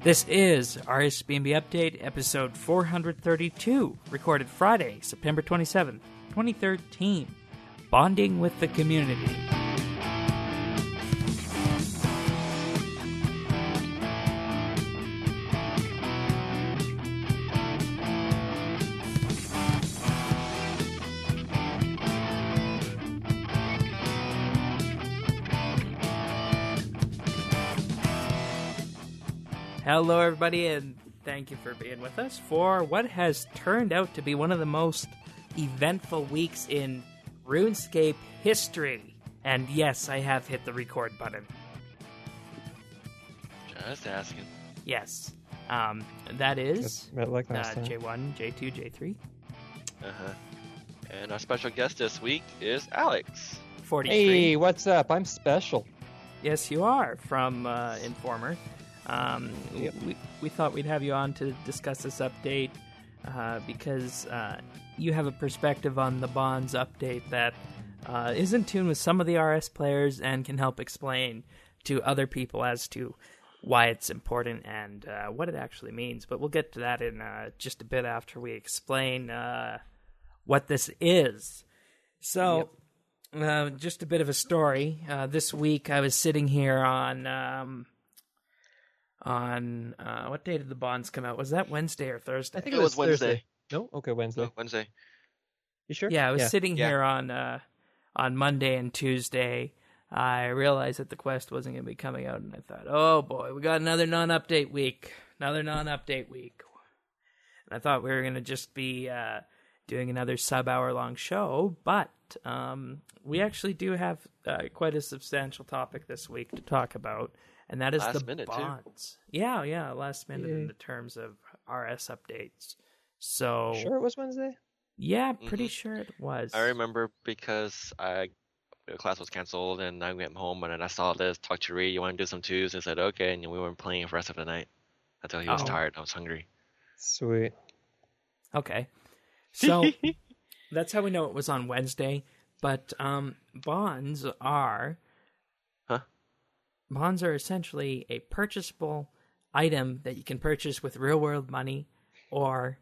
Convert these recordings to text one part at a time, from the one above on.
This is RSBNB Update, episode 432, recorded Friday, September 27th, 2013. Bonding with the Community. Hello, everybody, and thank you for being with us for what has turned out to be one of the most eventful weeks in RuneScape history. And yes, I have hit the record button. Just asking. Yes. That is like last time. J1, J2, J3. And our special guest this week is Alex. 43. Hey, what's up? I'm special. Yes, you are, from Informer. Yep. We thought we'd have you on to discuss this update because you have a perspective on the Bonds update that is in tune with some of the RS players and can help explain to other people as to why it's important and what it actually means. But we'll get to that in just a bit after we explain what this is. So, just a bit of a story. This week I was sitting here on what day did the Bonds come out? Was that Wednesday or Thursday? I think it was Wednesday. No? Okay, Wednesday. No, Wednesday. You sure? Yeah, I was sitting here on Monday and Tuesday. I realized that the Quest wasn't going to be coming out, and I thought, oh boy, we got another non-update week. And I thought we were going to just be doing another sub-hour-long show, but we actually do have quite a substantial topic this week to talk about. And that is last the minute, Bonds. Too. Yeah, last minute in the terms of RS updates. So Sure it was Wednesday? Yeah, pretty sure it was. I remember because the class was canceled and I went home and then I saw this, talked to Reed, you want to do some twos? I said, okay, and we weren't playing for the rest of the night until he was tired. I was hungry. Sweet. Okay. So that's how we know it was on Wednesday. But bonds are essentially a purchasable item that you can purchase with real-world money or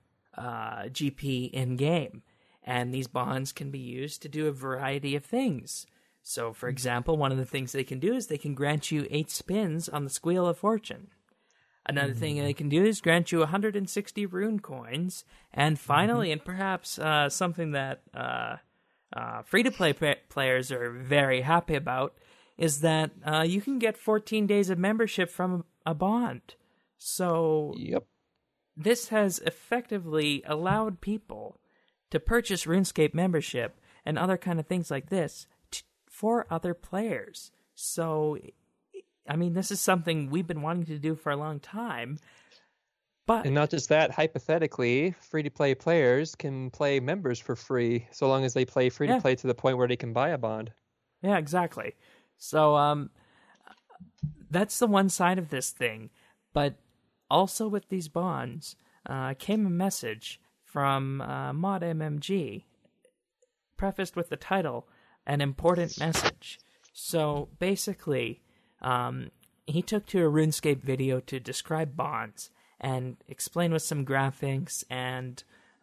GP in-game. And these bonds can be used to do a variety of things. So, for example, one of the things they can do is they can grant you 8 spins on the Squeal of Fortune. Another thing they can do is grant you 160 rune coins. And finally, and perhaps something that free-to-play players are very happy about, is that you can get 14 days of membership from a bond. So this has effectively allowed people to purchase RuneScape membership and other kind of things like this for other players. So, I mean, this is something we've been wanting to do for a long time. And not just that, hypothetically, free-to-play players can play members for free so long as they play free-to-play to the point where they can buy a bond. Yeah, exactly. So that's the one side of this thing. But also with these bonds came a message from ModMMG, prefaced with the title, An Important Message. So basically, he took to a RuneScape video to describe bonds and explain with some graphics and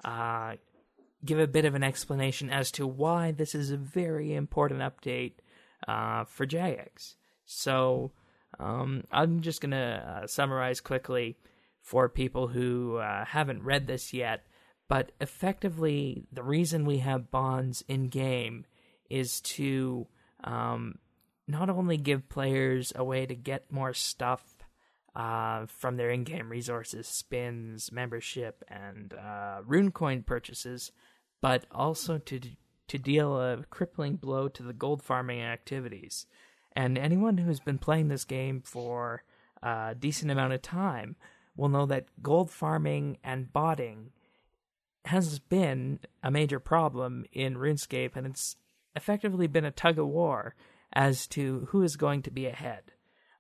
give a bit of an explanation as to why this is a very important update for Jagex. So I'm just going to summarize quickly for people who haven't read this yet, but effectively the reason we have bonds in-game is to not only give players a way to get more stuff from their in-game resources, spins, membership, and rune coin purchases, but also to deal a crippling blow to the gold farming activities. And anyone who's been playing this game for a decent amount of time will know that gold farming and botting has been a major problem in RuneScape, and it's effectively been a tug-of-war as to who is going to be ahead.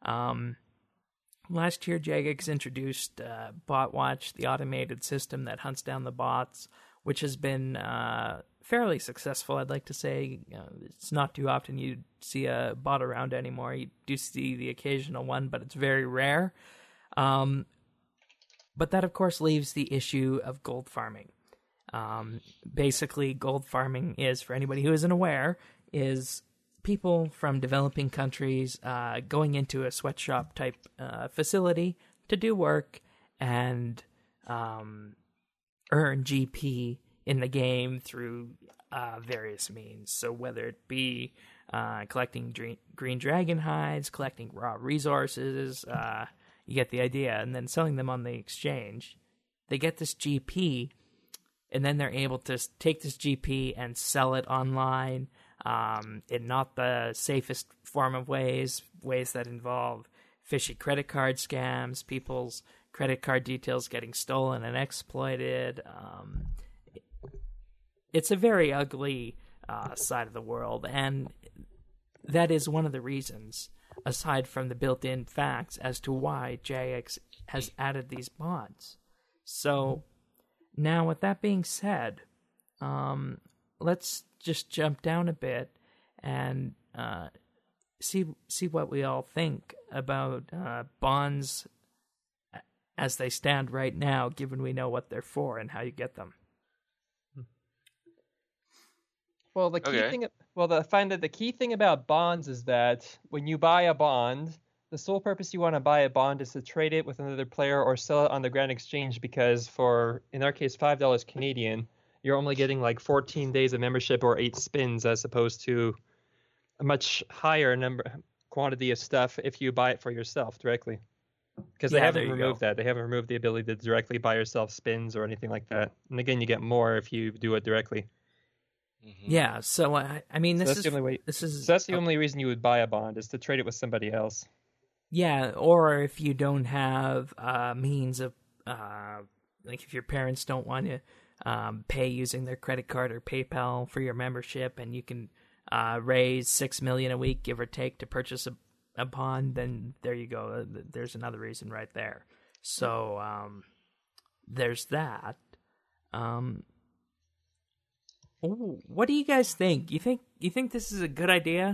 Last year, Jagex introduced BotWatch, the automated system that hunts down the bots, which has been fairly successful, I'd like to say. It's not too often you see a bot around anymore. You do see the occasional one, but it's very rare. But that, of course, leaves the issue of gold farming. Basically, gold farming is, for anybody who isn't aware, is people from developing countries going into a sweatshop type facility to do work and earn GP in the game through various means. So whether it be collecting green dragon hides, collecting raw resources, you get the idea, and then selling them on the exchange. They get this GP, and then they're able to take this GP and sell it online in not the safest form of ways that involve fishy credit card scams, people's credit card details getting stolen and exploited. It's a very ugly side of the world, and that is one of the reasons, aside from the built-in facts, as to why Jagex has added these bonds. So, now with that being said, let's just jump down a bit and see what we all think about bonds as they stand right now, given we know what they're for and how you get them. Well, the key thing. Well, I find that the key thing about bonds is that when you buy a bond, the sole purpose you want to buy a bond is to trade it with another player or sell it on the Grand Exchange, because for, in our case, $5 Canadian, you're only getting like 14 days of membership or 8 spins, as opposed to a much higher quantity of stuff if you buy it for yourself directly. Because they haven't removed that. They haven't removed the ability to directly buy yourself spins or anything like that. And again, you get more if you do it directly. Mm-hmm. Yeah, so I mean, that's the only reason you would buy a bond, is to trade it with somebody else. Yeah, or if you don't have means of, like if your parents don't want to pay using their credit card or PayPal for your membership, and you can raise $6 million a week, give or take, to purchase a bond, then there you go. There's another reason right there. So there's that. What do you guys think? You think this is a good idea?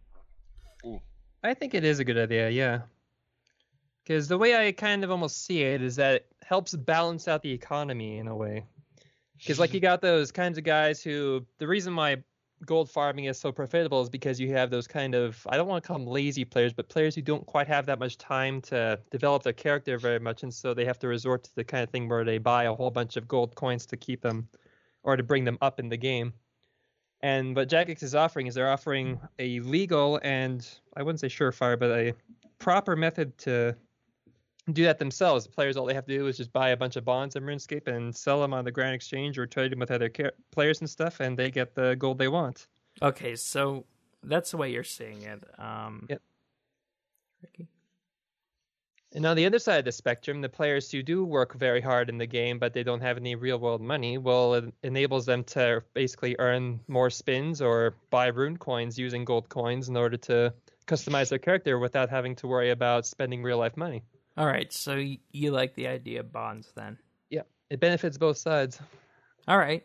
I think it is a good idea, yeah. Because the way I kind of almost see it is that it helps balance out the economy in a way. Because like you got those kinds of guys who, the reason why gold farming is so profitable is because you have those kind of, I don't want to call them lazy players, but players who don't quite have that much time to develop their character very much, and so they have to resort to the kind of thing where they buy a whole bunch of gold coins to keep them, or to bring them up in the game. And what Jagex is offering is they're offering a legal and, I wouldn't say surefire, but a proper method to do that themselves. The players, all they have to do is just buy a bunch of bonds in RuneScape and sell them on the Grand Exchange or trade them with other players and stuff, and they get the gold they want. Okay, so that's the way you're seeing it. Yep. Ricky? And on the other side of the spectrum, the players who do work very hard in the game, but they don't have any real-world money, well, it enables them to basically earn more spins or buy rune coins using gold coins in order to customize their character without having to worry about spending real-life money. All right, so you like the idea of bonds then? Yeah, it benefits both sides. All right.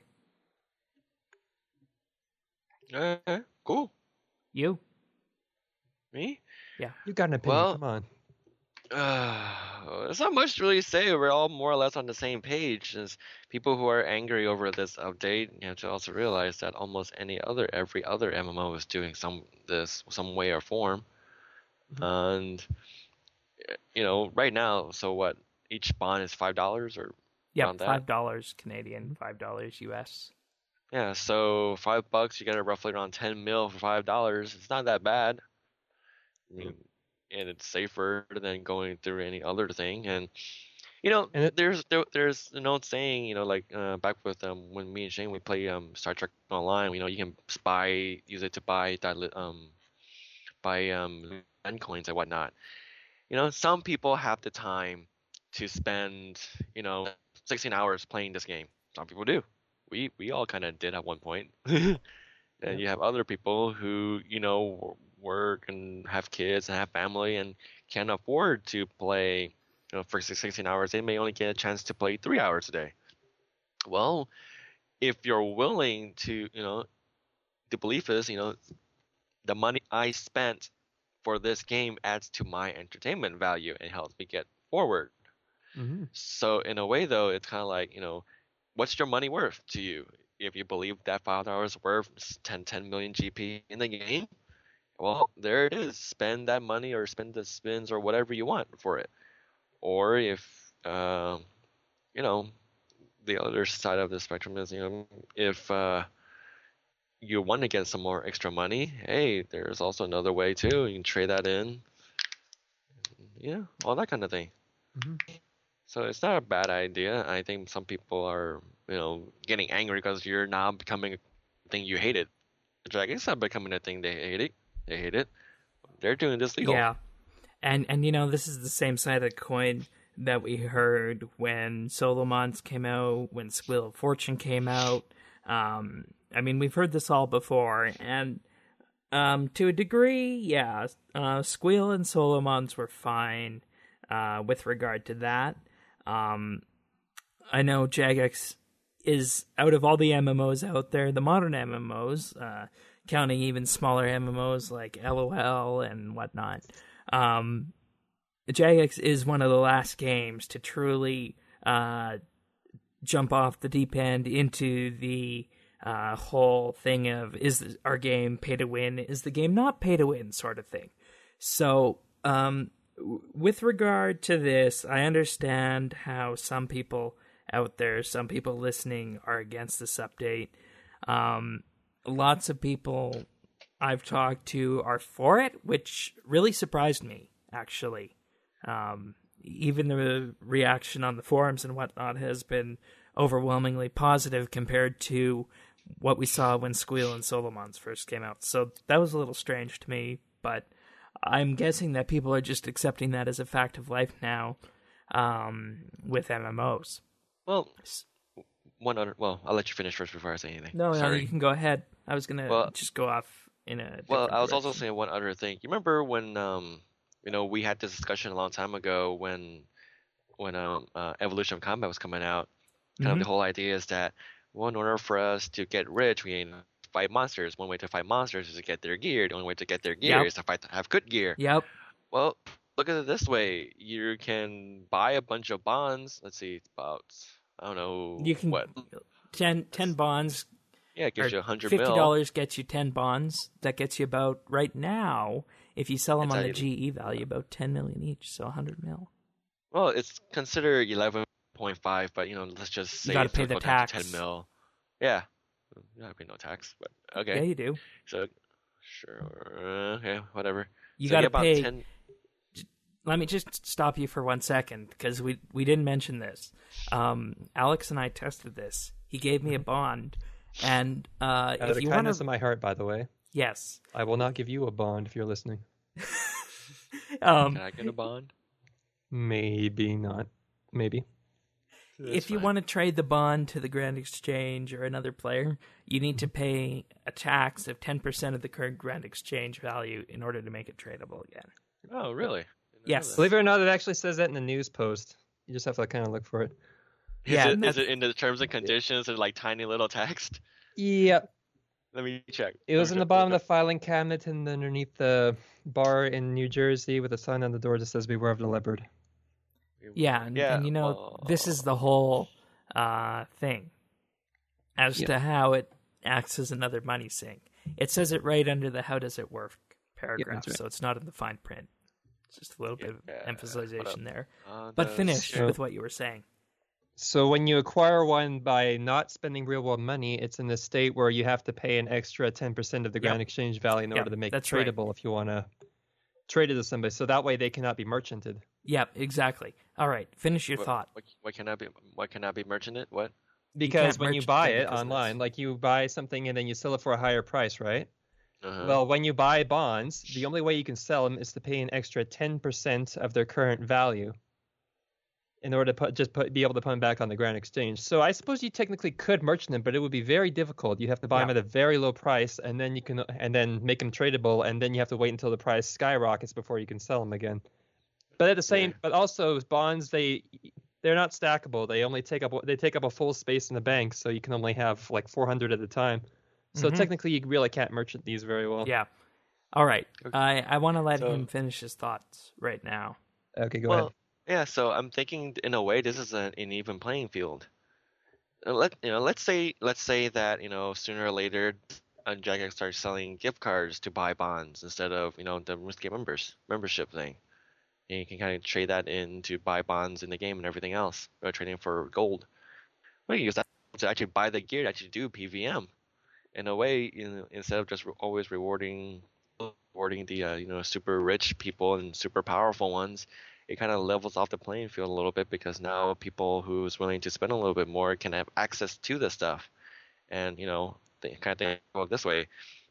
Cool. You? Me? Yeah. You got an opinion, come on. There's not much to really say. We're all more or less on the same page. As people who are angry over this update, you have to also realize that almost every other MMO is doing some way or form. Mm-hmm. And right now, so what? Each bond is $5 or around that? $5 Canadian, $5 US. Yeah, so $5 you get roughly around 10 mil for $5. It's not that bad. I mean, and it's safer than going through any other thing. And there's an old saying, back with when me and Shane we play Star Trek Online, you can use it to buy end coins and whatnot. Some people have the time to spend 16 hours playing this game. Some people do. We all kind of did at one point. And you have other people who work and have kids and have family and can't afford to play for 16 hours. They may only get a chance to play 3 hours a day. Well, if you're willing to, the belief is, the money I spent for this game adds to my entertainment value and helps me get forward. Mm-hmm. So in a way, though, it's kind of like, what's your money worth to you? If you believe that $5 is worth 10 million GP in the game, well, there it is. Spend that money or spend the spins or whatever you want for it. Or if, the other side of the spectrum is, if you want to get some more extra money, hey, there's also another way too. You can trade that in, all that kind of thing. Mm-hmm. So it's not a bad idea. I think some people are, getting angry because you're now becoming a thing you hated. It's like, it's not becoming a thing they hate it. They hate it. They're doing this legal. Yeah. And this is the same side of the coin that we heard when Solomons came out, when Squeal of Fortune came out. We've heard this all before, and to a degree, yeah, Squeal and Solomons were fine with regard to that. I know Jagex is, out of all the MMOs out there, the modern MMOs, counting even smaller MMOs like LOL and whatnot, Jagex is one of the last games to truly jump off the deep end into the whole thing of, is our game pay to win? Is the game not pay to win, sort of thing. So, with regard to this, I understand how some people out there, some people listening, are against this update. Lots of people I've talked to are for it, which really surprised me, actually. Even the reaction on the forums and whatnot has been overwhelmingly positive compared to what we saw when Squeal and Solomons first came out. So that was a little strange to me, but I'm guessing that people are just accepting that as a fact of life now with MMOs. Well, I'll let you finish first before I say anything. No, Sorry. you can go ahead. I was going to just go off in a Well, I was direction. also saying one other thing. You remember when, we had this discussion a long time ago when Evolution of Combat was coming out. Kind of the whole idea is that, well, in order for us to get rich, we need to fight monsters. One way to fight monsters is to get their gear. The only way to get their gear is to have good gear. Yep. Well, look at it this way. You can buy a bunch of bonds. Let's see, it's about, I don't know, You can what? 10 bonds. Yeah, it gives you 100 $50 mil. gets you 10 bonds. That gets you about, right now, if you sell them on the Exactly. GE value, about 10 million each, so 100 mil. Well, it's considered 11.5, but let's just say You got to it's pay gonna the go down to tax. 10 mil. Yeah, you gotta pay no tax, but okay. Yeah, you do. So, sure, okay, whatever. You So got to about pay. 10. Let me just stop you for 1 second, because we didn't mention this. Alex and I tested this. He gave me a bond, and Out of if the you want kindness to, of my heart, by the way, yes, I will not give you a bond if you're listening. Can I get a bond? Maybe not. Maybe. if you want to trade the bond to the Grand Exchange or another player, you need to pay a tax of 10% of the current Grand Exchange value in order to make it tradable again. Oh, really? Yes. Believe it or not, it actually says that in the news post. You just have to kind of look for it. Yeah, Is it in the terms and conditions? Is like tiny little text? Yep. Let me check. It was in the bottom of the filing cabinet and underneath the bar in New Jersey with a sign on the door that says "Beware of the leopard." Yeah, and this is the whole thing as to how it acts as another money sink. It says it right under the "How does it work" paragraph, that's right. so it's not in the fine print. It's just a little bit of emphasization there. But But finish with what you were saying. So when you acquire one by not spending real world money, it's in the state where you have to pay an extra 10% of the Grand Exchange value in order to make it that's right. tradable if you want to trade it to somebody. So that way they cannot be merchanted. Yep, exactly. All right, finish your thought. What can I be? What can I be merchanted? What? Because can't when you merchant buy it it because of online, this. like you buy something and then you sell it for a higher price, right? Uh-huh. Well, when you buy bonds, the only way you can sell them is to pay an extra 10% of their current value in order to be able to put them back on the Grand Exchange. So I suppose you technically could merchant them, but it would be very difficult. You'd have to buy them at a very low price, and then make them tradable, and then you have to wait until the price skyrockets before you can sell them again. But but also bonds, they're not stackable. They take up a full space in the bank, so you can only have like 400 at a time. So technically, you really can't merchant these very well. Yeah. All right. Okay. I want to let So- him finish his thoughts right now. Okay, go ahead. Yeah, so I'm thinking in a way this is an even playing field. Let's say that sooner or later, Jagex starts selling gift cards to buy bonds instead of the RuneScape membership thing. And you can kind of trade that in to buy bonds in the game and everything else, or trading for gold. Well, you use that to actually buy the gear to actually do PVM. In a way, instead of just always rewarding the super rich people and super powerful ones, it kind of levels off the playing field a little bit because now people who's willing to spend a little bit more can have access to the stuff, and they kind of think of it this way: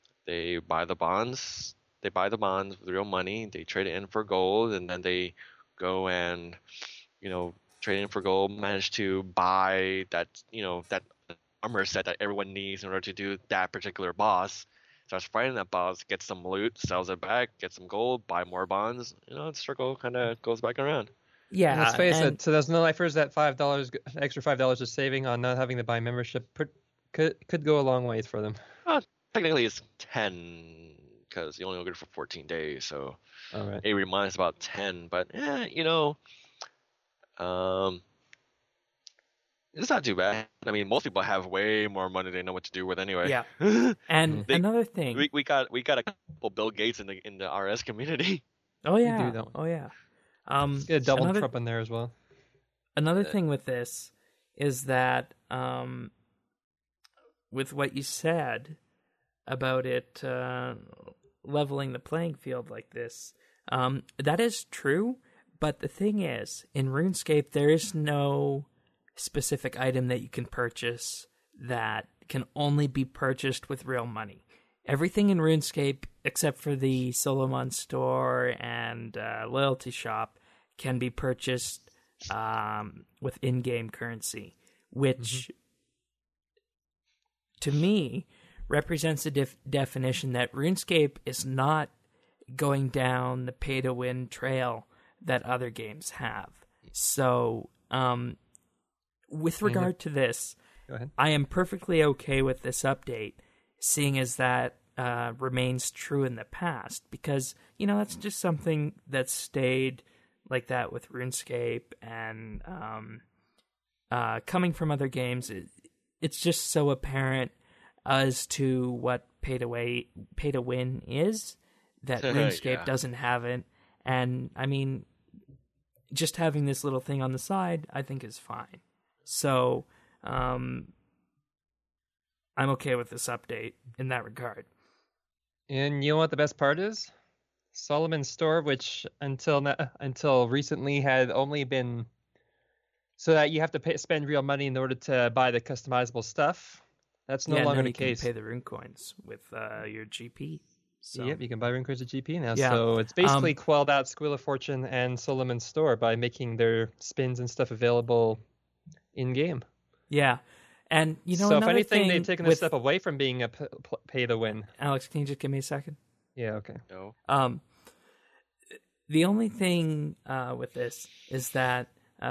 they buy the bonds with real money, they trade it in for gold, and then they go and trade in for gold, manage to buy that armor set that everyone needs in order to do that particular boss. Starts fighting that boss, gets some loot, sells it back, gets some gold, buy more bonds. The circle kind of goes back around. And Yeah, let's face and it, to those no lifers, that $5, extra $5 of saving on not having to buy membership could go a long ways for them. Well, technically it's 10 because you only get it for 14 days, so All right. 8 minus about 10. But it's not too bad. I mean, most people have way more money they know what to do with anyway. yeah. And another thing. we got a couple Bill Gates in the RS community. Oh do, yeah. don't we? Oh yeah. Get a double another, Trump in there as well. Another thing with this is that with what you said about it leveling the playing field like this, that is true. But the thing is, in RuneScape, there is no specific item that you can purchase that can only be purchased with real money. Everything in RuneScape, except for the Solomon store and loyalty shop, can be purchased with in-game currency, which to me represents a definition that RuneScape is not going down the pay-to-win trail that other games have. So, with regard to this, Go ahead. I am perfectly okay with this update, seeing as that remains true in the past, because, that's just something that stayed like that with RuneScape, and coming from other games, it's just so apparent as to what pay-to-win is, that RuneScape doesn't have it, and, I mean, just having this little thing on the side, I think is fine. So, I'm okay with this update in that regard. And you know what the best part is? Solomon's store, which until recently had only been so that you have to spend real money in order to buy the customizable stuff. That's no longer the case. You can pay the rune coins with your GP. So. Yep, you can buy rune coins with GP now. Yeah. So it's basically quelled out Squeal of Fortune and Solomon's store by making their spins and stuff available in game. Yeah, and so if anything, they've taken a step away from being a pay to win. Alex, can you just give me a second? Yeah, okay. No. The only thing with this is that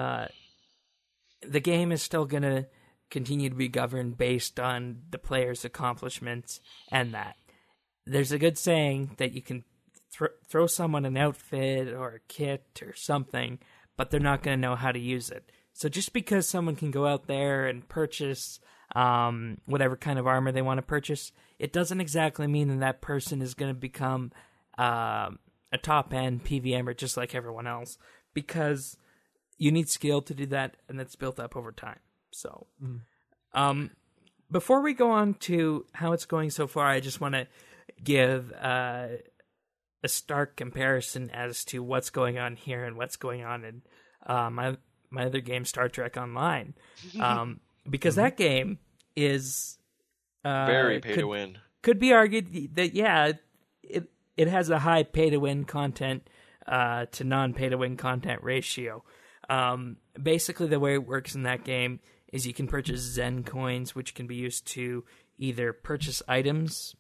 the game is still going to continue to be governed based on the player's accomplishments, and that there's a good saying that you can throw someone an outfit or a kit or something, but they're not going to know how to use it. So just because someone can go out there and purchase whatever kind of armor they want to purchase, it doesn't exactly mean that person is going to become a top-end PVMer just like everyone else, because you need skill to do that, and that's built up over time. So before we go on to how it's going so far, I just want to give a stark comparison as to what's going on here and what's going on in my other game, Star Trek Online, because that game is very pay to win. Could be argued that it has a high pay to win content to non pay to win content ratio. Basically, the way it works in that game is you can purchase Zen coins, which can be used to either purchase items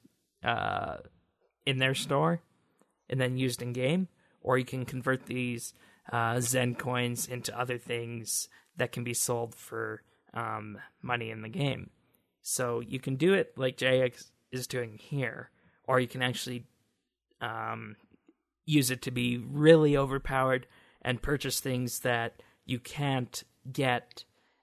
in their store and then used in game, or you can convert these Zen coins into other things that can be sold for money in the game. So you can do it like JX is doing here, or you can actually use it to be really overpowered and purchase things that you can't get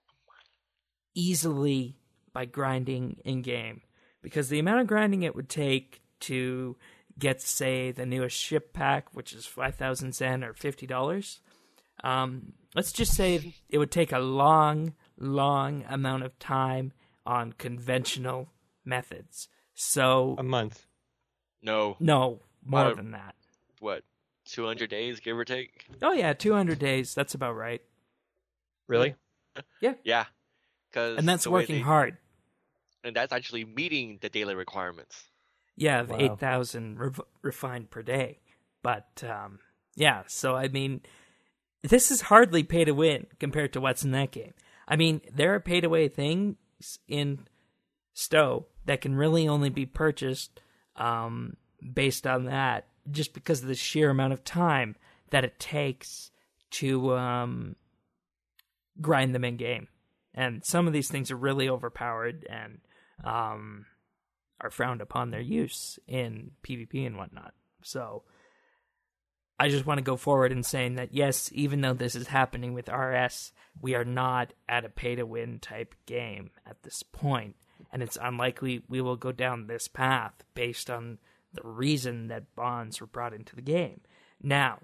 easily by grinding in game, because the amount of grinding it would take to get, say, the newest ship pack, which is 5,000 Zen or $50. Let's just say it would take a long amount of time on conventional methods. So A month. No. More than that. What? 200 days, give or take? Oh yeah, 200 days. That's about right. Really? Yeah. And that's working hard. And that's actually meeting the daily requirements. Yeah, the Wow. 8,000 refined per day. But, yeah, so I mean, this is hardly pay to win compared to what's in that game. I mean, there are pay to win things in Stowe that can really only be purchased based on that, just because of the sheer amount of time that it takes to grind them in game. And some of these things are really overpowered and are frowned upon their use in PvP and whatnot. So I just want to go forward in saying that, yes, even though this is happening with RS, we are not at a pay-to-win type game at this point, and it's unlikely we will go down this path based on the reason that bonds were brought into the game. Now,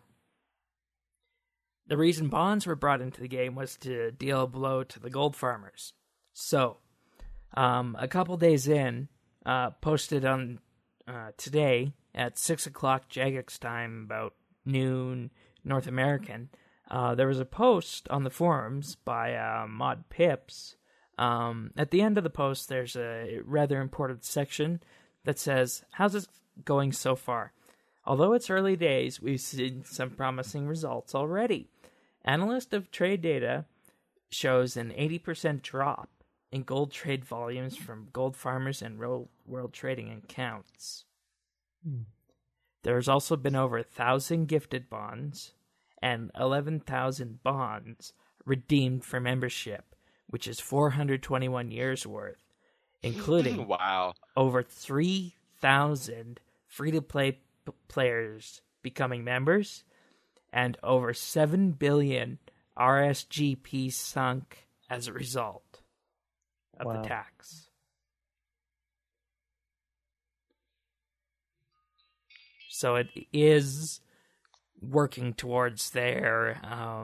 the reason bonds were brought into the game was to deal a blow to the gold farmers. So, a couple days in, posted on today at 6 o'clock Jagex time, about noon North American, there was a post on the forums by Mod Pips. At the end of the post, there's a rather important section that says, "How's it going so far? Although it's early days, we've seen some promising results already. Analyst of trade data shows an 80% drop in gold trade volumes from gold farmers and real world trading accounts. There's also been over 1,000 gifted bonds and 11,000 bonds redeemed for membership, which is 421 years worth, including Wow. over 3,000 free-to-play players becoming members, and over 7 billion RSGP sunk as a result of Wow. the tax." So it is working towards their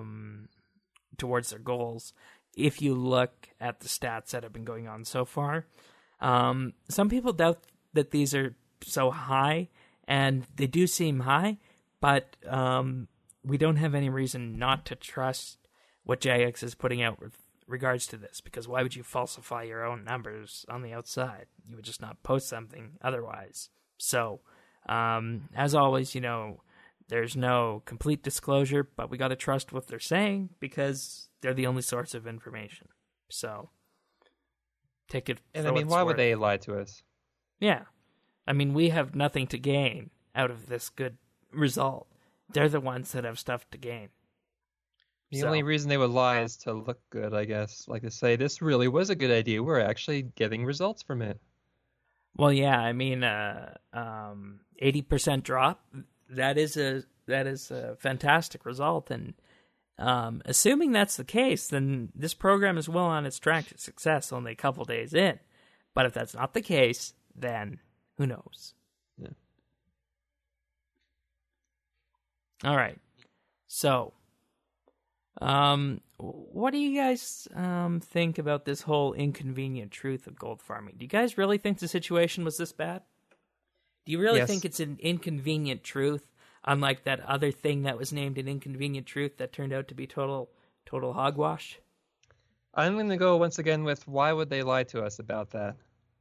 goals. If you look at the stats that have been going on so far, some people doubt that these are so high, and they do seem high, but we don't have any reason not to trust what Jagex is putting out with regards to this, because why would you falsify your own numbers on the outside? You would just not post something otherwise. So, as always, there's no complete disclosure, but we got to trust what they're saying because they're the only source of information. So, take it. And for I mean, what why it's would worth. they lie to us? Yeah. I mean, we have nothing to gain out of this good result. They're the ones that have stuff to gain. The So- only reason they would lie is to look good, I guess. Like to say, this really was a good idea. We're actually getting results from it. Well, yeah, I mean, 80% drop. That is a fantastic result, and assuming that's the case, then this program is well on its track to success. Only a couple days in, but if that's not the case, then who knows? Yeah. All right, so, what do you guys think about this whole inconvenient truth of gold farming? Do you guys really think the situation was this bad? Do you really Yes. think it's an inconvenient truth, unlike that other thing that was named an inconvenient truth that turned out to be total hogwash? I'm going to go once again with why would they lie to us about that?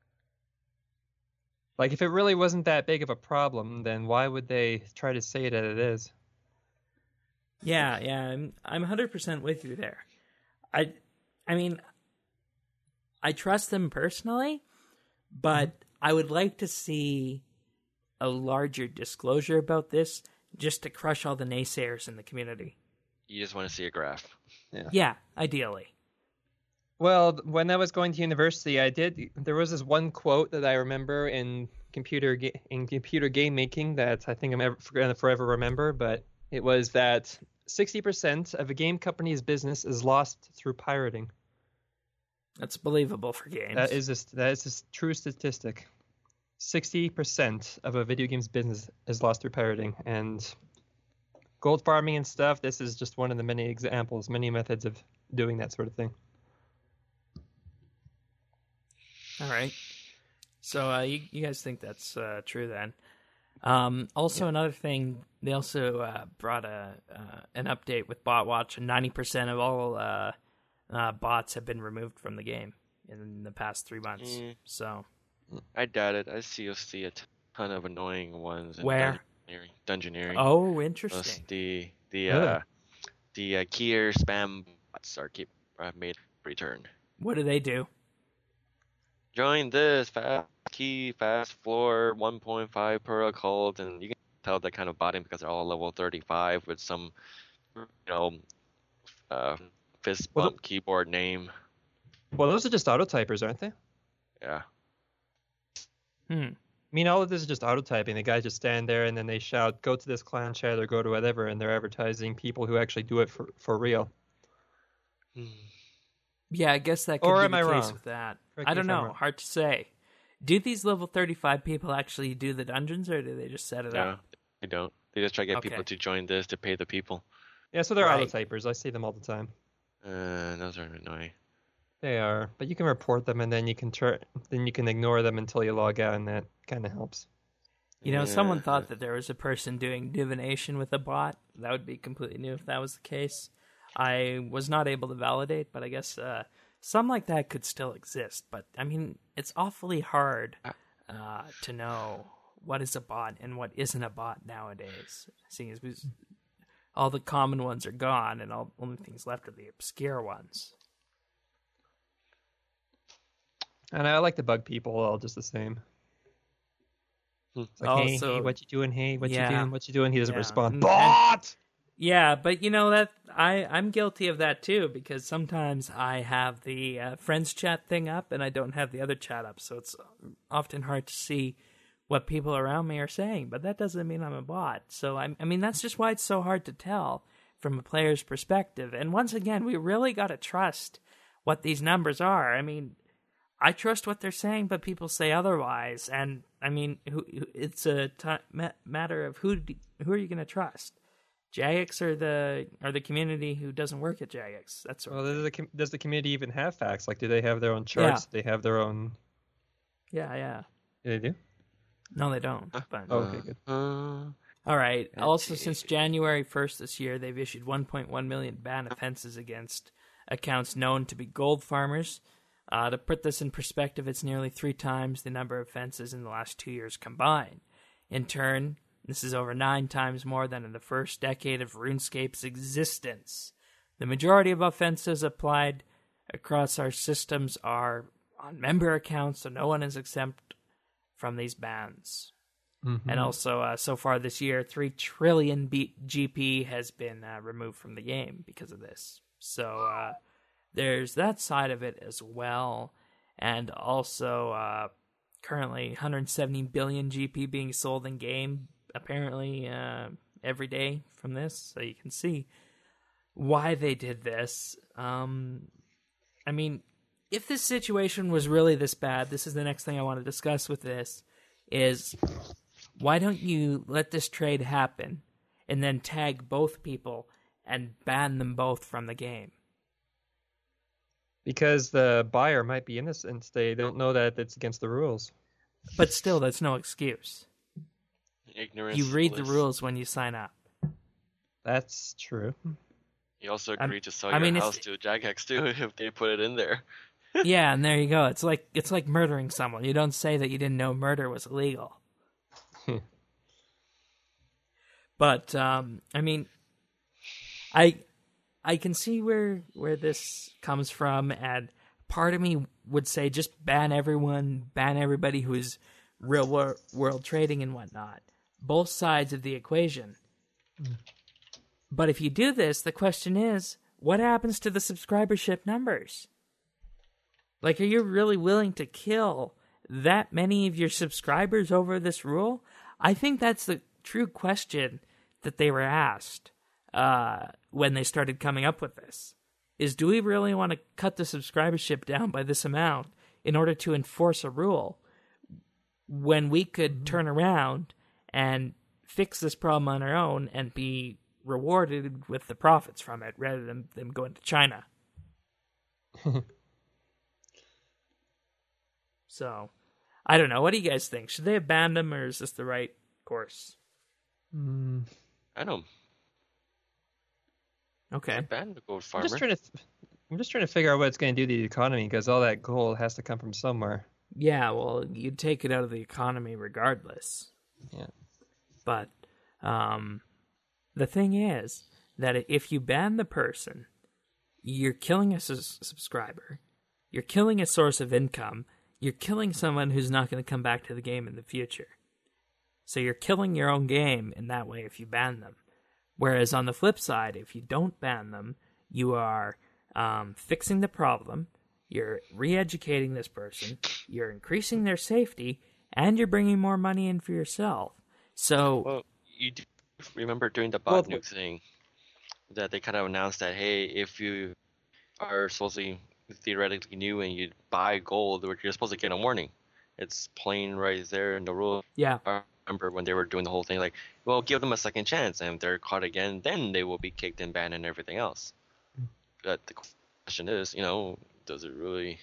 Like, if it really wasn't that big of a problem, then why would they try to say that it is? Yeah, I'm 100% with you there. I mean, I trust them personally, but I would like to see a larger disclosure about this, just to crush all the naysayers in the community. You just want to see a graph. Yeah, ideally. Well, when I was going to university, there was this one quote that I remember in computer game making that I think I'm going to forever remember, but it was that 60% of a game company's business is lost through pirating. That's believable for games. That is a true statistic. 60% of a video game's business is lost through pirating. And gold farming and stuff, this is just one of the many examples, many methods of doing that sort of thing. All right. So you guys think that's true then? Also, another thing, they also brought an update with BotWatch, and 90% of all bots have been removed from the game in the past 3 months. So I doubt it. I see a ton of annoying ones. Where? Dungeoneering. Oh, interesting. The Really? keyer spam bots made a return. What do they do? Join this fast floor 1.5 per cult, and you can tell they're kind of botting because they're all level 35 with some, fist bump keyboard name. Well, those are just autotypers, aren't they? Yeah. I mean, all of this is just autotyping. The guys just stand there and then they shout, "Go to this clan chat" or "Go to whatever," and they're advertising people who actually do it for real. Yeah, I guess that could Or be am the I case wrong? with that. Correct I me don't if I'm know. wrong. Hard to say. Do these level 35 people actually do the dungeons, or do they just set it No, up? they don't. They just try to get Okay. people to join this to pay the people. Yeah, so they're Right. autotypers. I see them all the time. Those are annoying. They are, but you can report them and then you can ignore them until you log out, and that kind of helps. Someone thought that there was a person doing divination with a bot. That would be completely new if that was the case. I was not able to validate, but I guess some like that could still exist. But, I mean, it's awfully hard to know what is a bot and what isn't a bot nowadays, seeing as all the common ones are gone and all only things left are the obscure ones. And I like to bug people all just the same. It's like, hey, what you doing? Hey, what you doing? What you doing? He doesn't respond. Bot! Yeah, but that I'm guilty of that too, because sometimes I have the friends chat thing up and I don't have the other chat up, so it's often hard to see what people around me are saying, but that doesn't mean I'm a bot. So I mean that's just why it's so hard to tell from a player's perspective. And once again, we really got to trust what these numbers are. I mean, I trust what they're saying, but people say otherwise. And I mean, it's a matter of who are you going to trust? Jagex or the community who doesn't work at Jagex? That's well. Does the community even have facts? Like, do they have their own charts? Yeah. They have their own. Yeah. They do. No, they don't. But... Oh, okay, good. All right. Also, since January 1st this year, they've issued 1.1 million ban offenses against accounts known to be gold farmers. To put this in perspective, it's nearly 3 times the number of offenses in the last 2 years combined. In turn, this is over 9 times more than in the first decade of RuneScape's existence. The majority of offenses applied across our systems are on member accounts, so no one is exempt from these bans. Mm-hmm. And also, so far this year, 3 trillion GP has been removed from the game because of this. So there's that side of it as well. And also, currently 170 billion GP being sold in game, apparently every day from this. So you can see why they did this. I mean, if this situation was really this bad, this is the next thing I want to discuss with this, is why don't you let this trade happen and then tag both people and ban them both from the game? Because the buyer might be innocent. They don't know that it's against the rules. But still, that's no excuse. Ignorance. You read the rules when you sign up. That's true. You also agree to sell I mean, your house to Jagex too if they put it in there. Yeah, and there you go. It's like murdering someone. You don't say that you didn't know murder was illegal. But I mean, I can see where this comes from, and part of me would say just ban everyone, ban everybody who is real world trading and whatnot. Both sides of the equation. But if you do this, the question is, what happens to the subscribership numbers? Like, are you really willing to kill that many of your subscribers over this rule? I think that's the true question that they were asked when they started coming up with this. Is, do we really want to cut the subscribership down by this amount in order to enforce a rule when we could turn around and fix this problem on our own and be rewarded with the profits from it rather than them going to China? So, I don't know. What do you guys think? Should they have banned them, or is this the right course? I don't. Okay. Ban the gold I'm farmer. just trying to figure out what it's going to do to the economy, because all that gold has to come from somewhere. Yeah, well, you'd take it out of the economy regardless. Yeah. But the thing is that if you ban the person, you're killing a subscriber, you're killing a source of income, you're killing someone who's not going to come back to the game in the future. So you're killing your own game in that way if you ban them. Whereas on the flip side, if you don't ban them, you are fixing the problem, you're re-educating this person, you're increasing their safety, and you're bringing more money in for yourself. So, Well, you do remember during the bot nuke thing that they kind of announced that, hey, if you are supposedly theoretically new and you buy gold, you're supposed to get a warning. It's plain right there in the rule. yeah. I remember when they were doing the whole thing, like, well, give them a second chance, and if they're caught again, then they will be kicked and banned and everything else. But the question is, does it really?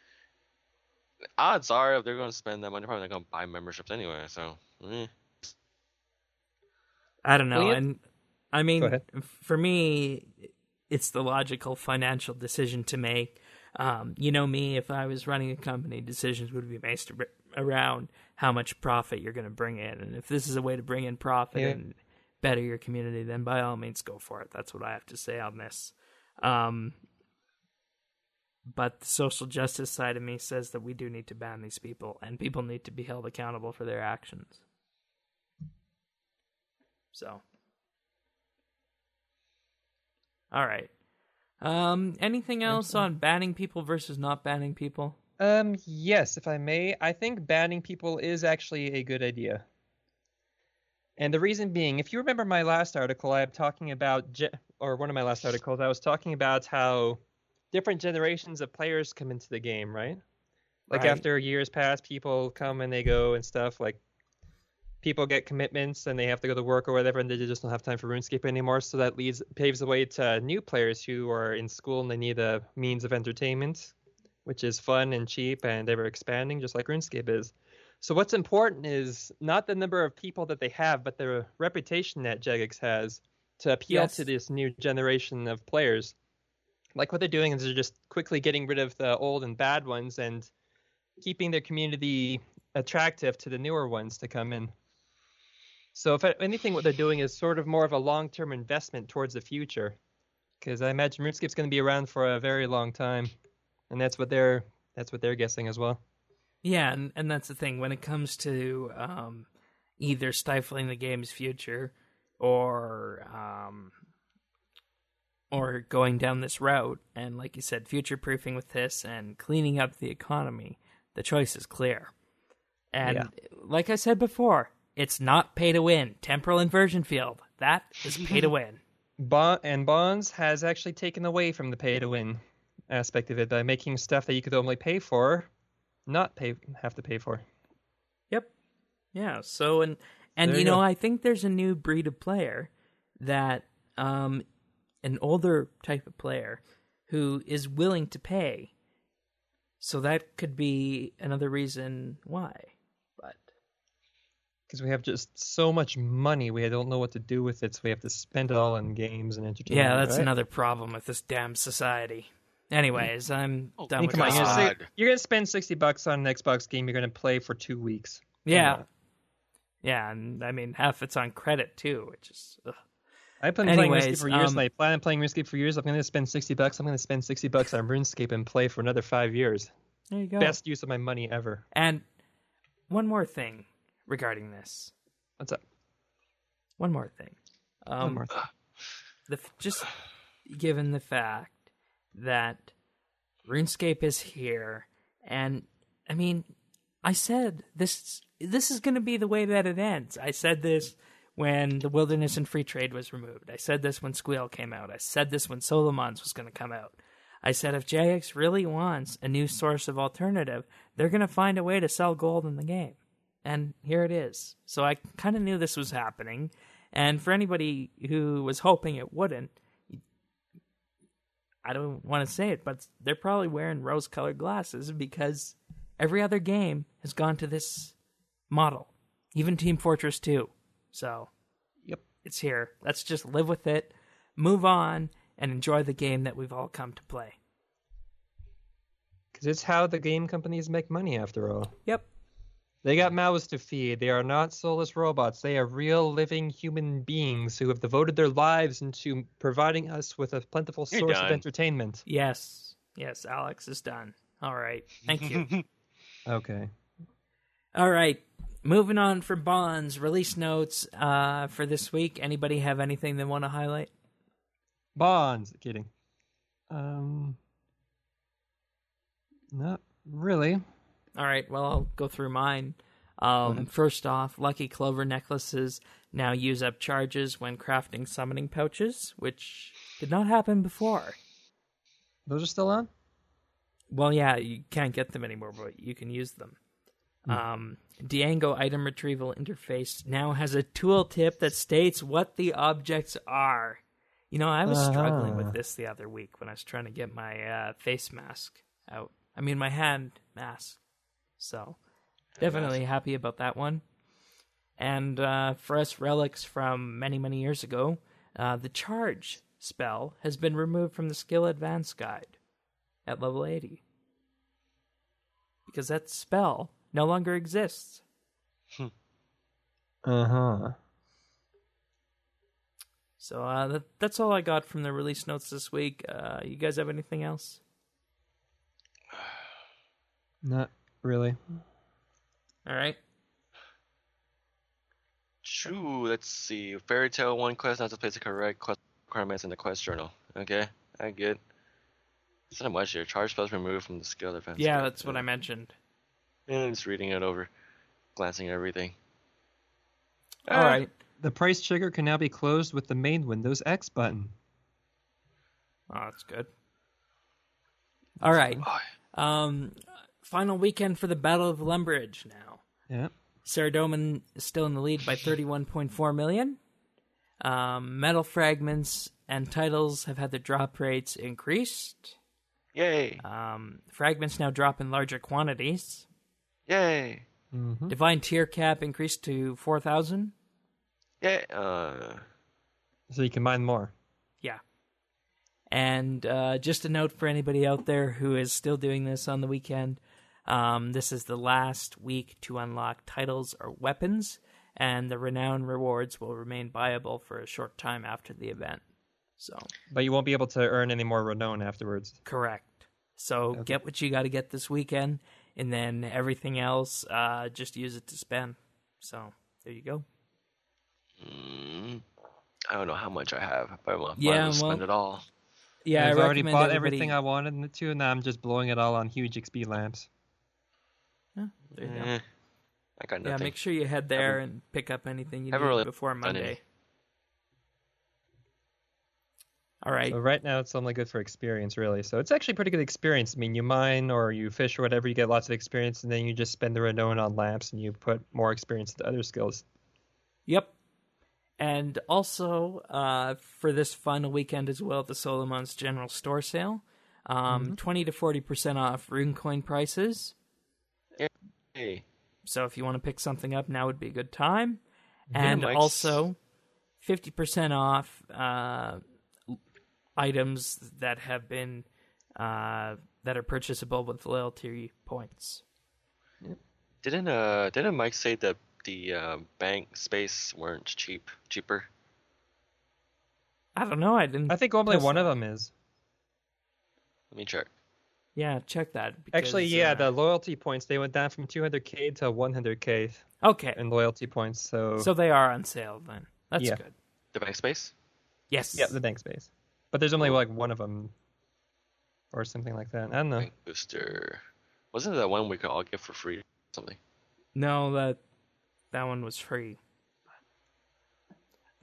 Odds are, if they're going to spend that money, they're probably not going to buy memberships anyway. So, I don't know. Well, And I mean, Go ahead. for me, it's the logical financial decision to make. You know me, if I was running a company, decisions would be based around how much profit you're going to bring in. And if this is a way to bring in profit and better your community, then by all means go for it. That's what I have to say on this. But the social justice side of me says that we do need to ban these people, and people need to be held accountable for their actions. So, all right. Anything else on banning people versus not banning people? Yes, if I may. I think banning people is actually a good idea. And the reason being, if you remember my last article, I'm talking about, or one of my last articles, I was talking about how different generations of players come into the game, right? Like Right. after years pass, people come and they go and stuff. Like people get commitments and they have to go to work or whatever, and they just don't have time for RuneScape anymore. So that paves the way to new players who are in school and they need a means of entertainment, which is fun and cheap and ever expanding, just like RuneScape is. So what's important is not the number of people that they have, but the reputation that Jagex has to appeal to this new generation of players. Like what they're doing is they're just quickly getting rid of the old and bad ones and keeping their community attractive to the newer ones to come in. So if anything, what they're doing is sort of more of a long-term investment towards the future, because I imagine RuneScape's going to be around for a very long time, and that's what they're guessing as well. Yeah, and that's the thing. When it comes to either stifling the game's future or going down this route, and like you said, future-proofing with this and cleaning up the economy, the choice is clear. And like I said before, it's not pay to win. Temporal Inversion Field, that is pay to win. Bonds has actually taken away from the pay to win aspect of it by making stuff that you could only pay for, have to pay for. Yep. Yeah. So and There you go. I think there's a new breed of player that an older type of player who is willing to pay. So that could be another reason why. But Because we have just so much money, we don't know what to do with it, so we have to spend it all on games and entertainment. yeah, that's right? another problem with this damn society. Anyways, I'm done with Come on, this. you're gonna spend $60 on an Xbox game you're gonna play for 2 weeks. Yeah. Yeah, and I mean half it's on credit too, which is I've been playing RuneScape Anyways, for years, and I plan on playing RuneScape for years. I'm gonna spend $60. I'm gonna spend $60 on RuneScape and play for another 5 years. there you go. Best use of my money ever. And one more thing regarding this. What's up? One more thing. One more. Just given the fact that RuneScape is here, and I mean, I said this is going to be the way that it ends. I said this when the Wilderness and Free Trade was removed. I said this when Squeal came out. I said this when Solomons was going to come out. I said if Jagex really wants a new source of alternative, they're going to find a way to sell gold in the game. And here it is. So I kind of knew this was happening. And for anybody who was hoping it wouldn't, I don't want to say it, but they're probably wearing rose-colored glasses because every other game has gone to this model. Even Team Fortress 2. So, Yep. It's here. Let's just live with it, move on, and enjoy the game that we've all come to play. Because it's how the game companies make money, after all. Yep. They got mouths to feed. They are not soulless robots. They are real, living human beings who have devoted their lives into providing us with a plentiful You're source of done. entertainment. Yes. Yes, Alex is done. All right. Thank you. Okay. All right. Moving on from bonds, release notes for this week. Anybody have anything they want to highlight? Bonds. Kidding. Not really. All right, well, I'll go through mine. ahead. First off, Lucky Clover necklaces now use up charges when crafting summoning pouches, which did not happen before. Those are still on? Well, yeah, you can't get them anymore, but you can use them. Diango item retrieval interface now has a tooltip that states what the objects are. You know, I was struggling with this the other week when I was trying to get my face mask out. I mean, my hand mask. So, definitely happy about that one. And for us relics from many, many years ago, the charge spell has been removed from the skill advance guide at level 80. Because that spell no longer exists. Uh-huh. So that's all I got from the release notes this week. You guys have anything else? Not really. All right. True. Let's see. Fairy Tale 1 quest not to place the correct quest requirements in the quest journal. Okay, I get. It's not much here. Charge spells removed from the skill advance. Yeah, guide. that's what I mentioned. And I'm just reading it over, glancing at everything. All right. The price trigger can now be closed with the main Windows X button. Oh, that's good. All right. Oh, Final weekend for the Battle of Lumbridge now. Yeah. Sarah Doman is still in the lead by 31.4 million. Metal fragments and titles have had their drop rates increased. yay! Fragments now drop in larger quantities. Yay! Mm-hmm. Divine tier cap increased to 4,000. Yay! So you can mine more. Yeah. And just a note for anybody out there who is still doing this on the weekend, this is the last week to unlock titles or weapons, and the renown rewards will remain viable for a short time after the event. So, But you won't be able to earn any more renown afterwards. correct. So get what you got to get this weekend, and then everything else, just use it to spend. So there you go. I don't know how much I have, but I'm Yeah, to well- spend it all. Yeah, I I've already recommend bought everybody... everything I wanted to, and now I'm just blowing it all on huge XP lamps. There you go. I got Yeah, nothing. make sure you head there and pick up anything you Haven't need really before done any. Monday. All right. So right now it's only good for experience, really. So it's actually pretty good experience. I mean, you mine or you fish or whatever, you get lots of experience, and then you just spend the renown on lamps, and you put more experience into other skills. Yep. And also, for this final weekend as well, the Solomon's General Store Sale, 20 to 40% off RuneCoin prices. Hey, So if you want to pick something up, now would be a good time. Yeah, And Mike's- also, 50% off items that have been that are purchasable with loyalty points. didn't Mike say that the bank space weren't cheaper? I don't know. I didn't. I think only test one that. of them is. Let me check. Yeah, check that. Because, Actually, yeah, the loyalty points, they went down from 200k to 100k Okay. in loyalty points. So So they are on sale then. That's Yeah. good. The bank space? Yes. yeah, the bank space. But there's only like one of them or something like that. I don't know. Bank booster. Wasn't it that one we could all get for free or something? No, that one was free.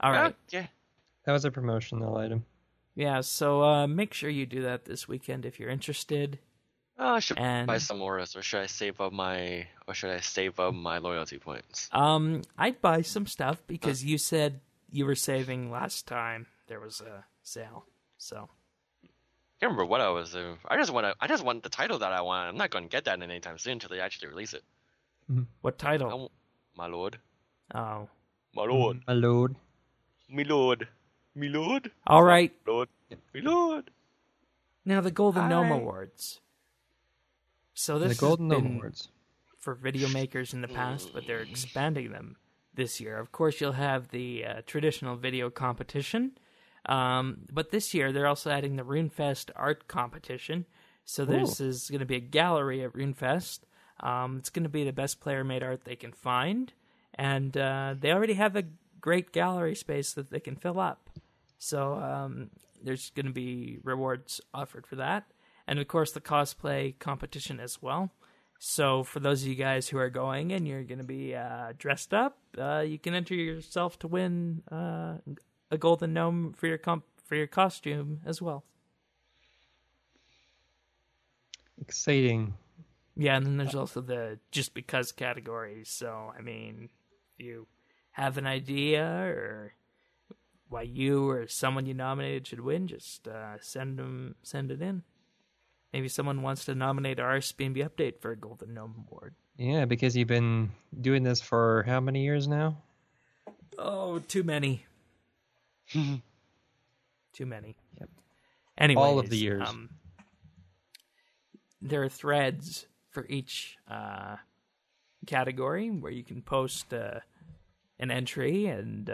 All right. Yeah. That was a promotional item. Yeah, so make sure you do that this weekend if you're interested. I should And buy some auras, or should I save up my loyalty points? I'd buy some stuff because you said you were saving last time there was a sale. So I can't remember what I was doing. I just want the title that I want. I'm not going to get that anytime soon until they actually release it. what title? My lord. Oh. My lord. My lord. Me lord. Me lord. All right. Lord. Me lord. Now the Golden Gnome Hi. Awards. So this The Golden has Gnome been Awards. for video makers in the past, but they're expanding them this year. Of course, you'll have the traditional video competition, but this year they're also adding the RuneFest art competition. So this is going to be a gallery at RuneFest. It's going to be the best player-made art they can find, and they already have a great gallery space that they can fill up. So there's going to be rewards offered for that. And, of course, the cosplay competition as well. So for those of you guys who are going and you're going to be dressed up, you can enter yourself to win a golden gnome for your costume as well. Exciting. Yeah, and then there's also the just because categories. So, I mean, if you have an idea or why you or someone you nominated should win, just send it in. Maybe someone wants to nominate RSBNB Update for a Golden Gnome Award. Yeah, because you've been doing this for how many years now? Oh, too many. Too many. Yep. Anyways, All of the years. There are threads for each category where you can post an entry and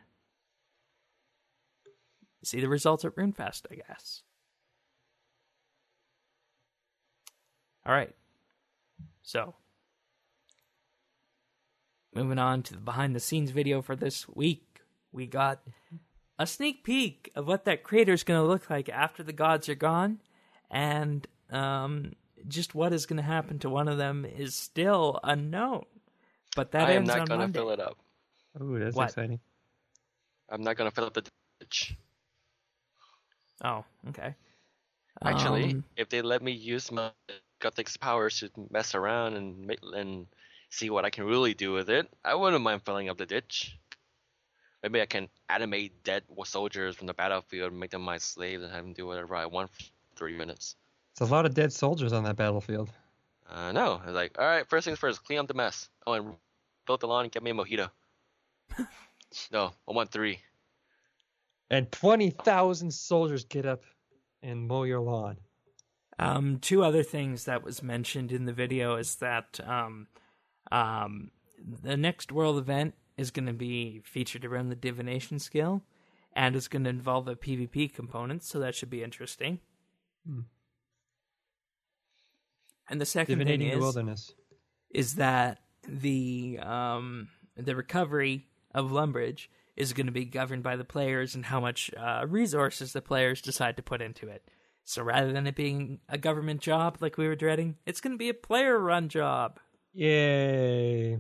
see the results at RuneFest, I guess. All right. So, moving on to the behind-the-scenes video for this week, we got a sneak peek of what that crater is going to look like after the gods are gone, and just what is going to happen to one of them is still unknown. But that I am ends not on going to Monday. fill it up. Ooh, that's What? exciting. I'm not going to fill up the ditch. Oh, okay. Actually, if they let me use my Gothics powers to mess around and see what I can really do with it, I wouldn't mind filling up the ditch. Maybe I can animate dead soldiers from the battlefield and make them my slaves and have them do whatever I want for 3 minutes. It's a lot of dead soldiers on that battlefield. No, it's like, all right, first things first, clean up the mess. Oh, and build the lawn and get me a mojito. No, I want 3. And 20,000 soldiers get up and mow your lawn. 2 other things that was mentioned in the video is that the next world event is going to be featured around the divination skill, and it's going to involve a PvP component, so that should be interesting. And the second Divinating thing the wilderness. is that the recovery of Lumbridge is going to be governed by the players and how much resources the players decide to put into it. So rather than it being a government job like we were dreading, it's going to be a player-run job. Yay.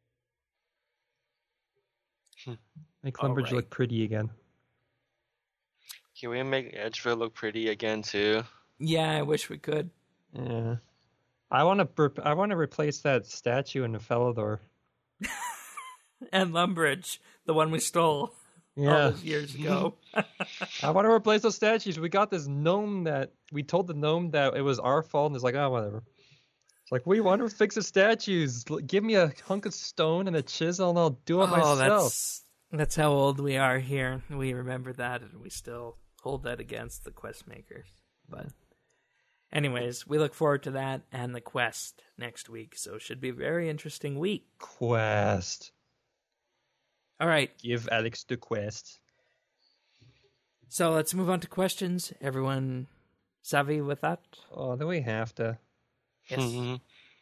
Make Lumbridge Alright. look pretty again. Can we make Edgeville look pretty again too? Yeah, I wish we could. Yeah. I want to replace that statue in the Felidor. And Lumbridge, the one we stole all Yeah. those years ago. I want to replace those statues. We got this gnome that we told the gnome that it was our fault, and it's like, oh, whatever. It's like, we want to fix the statues. Give me a hunk of stone and a chisel, and I'll do it myself. That's how old we are here. We remember that, and we still hold that against the quest makers. But anyways, we look forward to that and the quest next week, so it should be a very interesting week. Quest. All right, Give Alex the quest. so let's move on to questions. Everyone savvy with that? Oh, then we have to. Yes.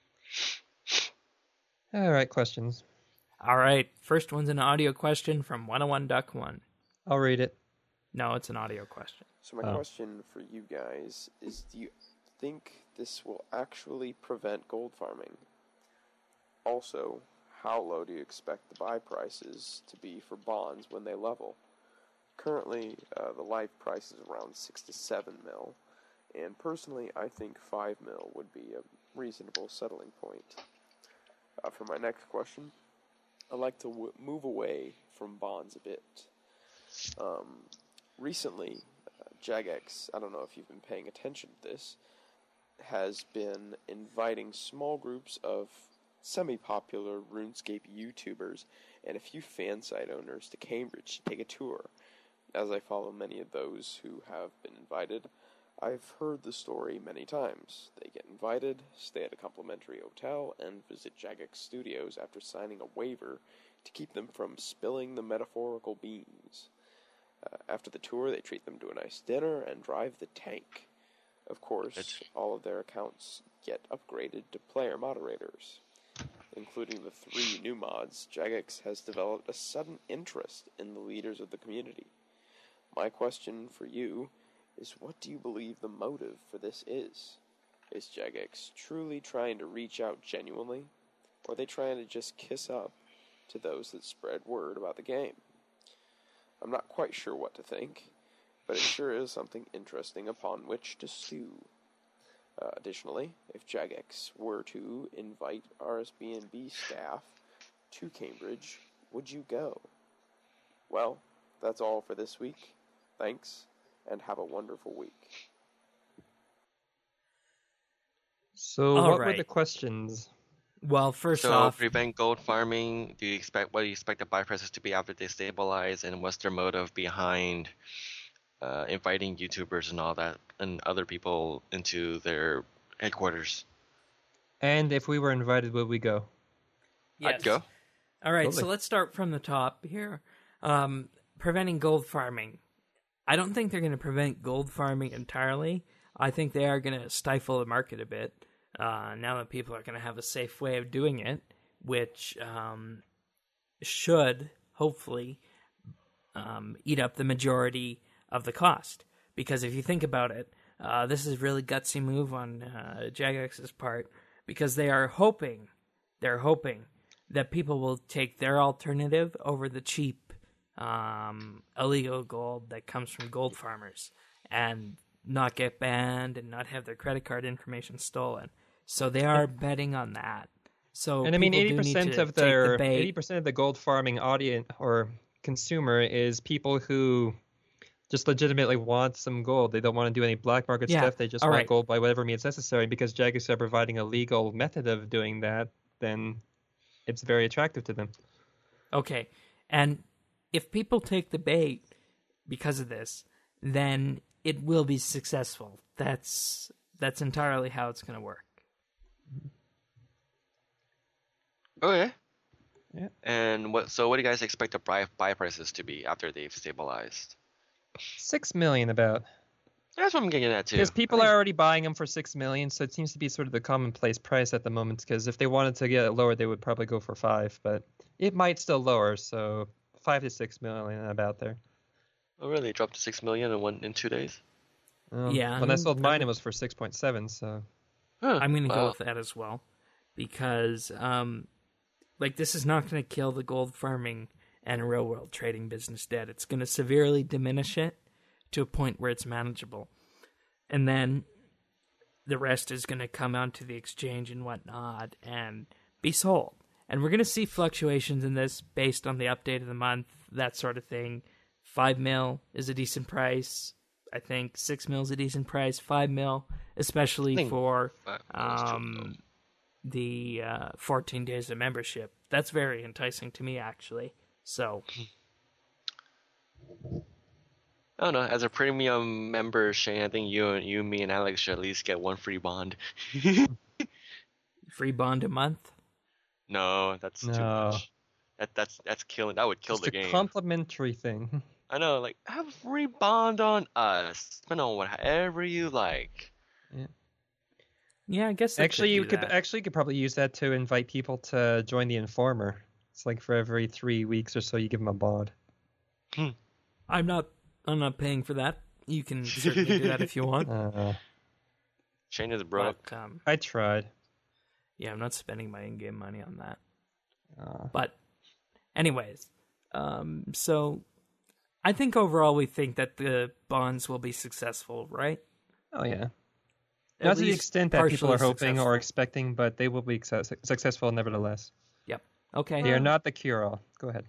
All right, questions. All right, first one's an audio question from 101 Duck 1. I'll read it. No, it's an audio question. So my question for you guys is, do you think this will actually prevent gold farming? Also, how low do you expect the buy prices to be for bonds when they level? Currently, the life price is around 6 to 7 mil, and personally, I think 5 mil would be a reasonable settling point. For my next question, I'd like to move away from bonds a bit. Recently, Jagex, I don't know if you've been paying attention to this, has been inviting small groups of semi-popular RuneScape YouTubers and a few fan site owners to Cambridge to take a tour. As I follow many of those who have been invited, I've heard the story many times. They get invited, stay at a complimentary hotel, and visit Jagex Studios after signing a waiver to keep them from spilling the metaphorical beans. After the tour, they treat them to a nice dinner and drive the tank. Of course, all of their accounts get upgraded to player moderators. Including the 3 new mods, Jagex has developed a sudden interest in the leaders of the community. My question for you is, what do you believe the motive for this is? Is Jagex truly trying to reach out genuinely, or are they trying to just kiss up to those that spread word about the game? I'm not quite sure what to think, but it sure is something interesting upon which to stew. Additionally, if Jagex were to invite RSBNB staff to Cambridge, would you go? Well, that's all for this week. Thanks, and have a wonderful week. So, All what were right. the questions? Well, first So off, prevent gold farming. What do you expect the buy prices to be after they stabilize, and what's their motive behind inviting YouTubers and all that and other people into their headquarters? And if we were invited, would we go? yes. I'd go. All right, Totally. so let's start from the top here. Preventing gold farming. I don't think they're going to prevent gold farming entirely. I think they are going to stifle the market a bit now that people are going to have a safe way of doing it, which should, hopefully, eat up the majority of the cost. Because if you think about it, this is a really gutsy move on Jagex's part, because they're hoping that people will take their alternative over the cheap illegal gold that comes from gold farmers and not get banned and not have their credit card information stolen. So they are betting on that. So And I mean, people do need 80% to of take the bait. 80% of the gold farming audience or consumer is people who just legitimately want some gold. They don't want to do any black market Yeah, stuff. They just all want right. gold by whatever means necessary. Because Jagex are providing a legal method of doing that, then it's very attractive to them. Okay, and if people take the bait because of this, then it will be successful. That's entirely how it's going to work. Okay. Yeah. And what do you guys expect the buy prices to be after they've stabilized? 6 million about. That's what I'm getting at too. Because people are already buying them for 6 million, so it seems to be sort of the commonplace price at the moment. Because if they wanted to get it lower, they would probably go for 5, but it might still lower. So 5 to 6 million about there. Oh really? It dropped to 6 million in 2 days? Yeah, When I sold mine, would- it was for 6.7. So Huh. I'm going to go Wow. with that as well, because this is not going to kill the gold farming and real world trading business dead. It's going to severely diminish it to a point where it's manageable, and then the rest is going to come onto the exchange and whatnot and be sold. And we're going to see fluctuations in this based on the update of the month, that sort of thing. 5 mil is a decent price. I think 6 mil is a decent price. 5 mil, especially think for 5 mil is too low. the 14 days of membership. That's very enticing to me, actually. So, I don't know. As a premium member, Shane, I think you, me, and Alex should at least get one free bond. free bond a month. No, that's too No. much. That's killing. That would kill just the a game. complimentary thing. I know. Like, have a free bond on us. Spend on whatever you like. Yeah, I guess they Actually, could do that. you could probably use that to invite people to join the Informer. It's like for every 3 weeks or so, you give them a bod. I'm not paying for that. You can certainly do that if you want. Shane is broke. But, I tried. yeah, I'm not spending my in-game money on that. But anyways, so I think overall we think that the bonds will be successful, right? Oh yeah. At Not to the least extent that people are partially hoping successful. or expecting, but they will be successful nevertheless. Yep. Okay. They are not the cure-all. Go ahead.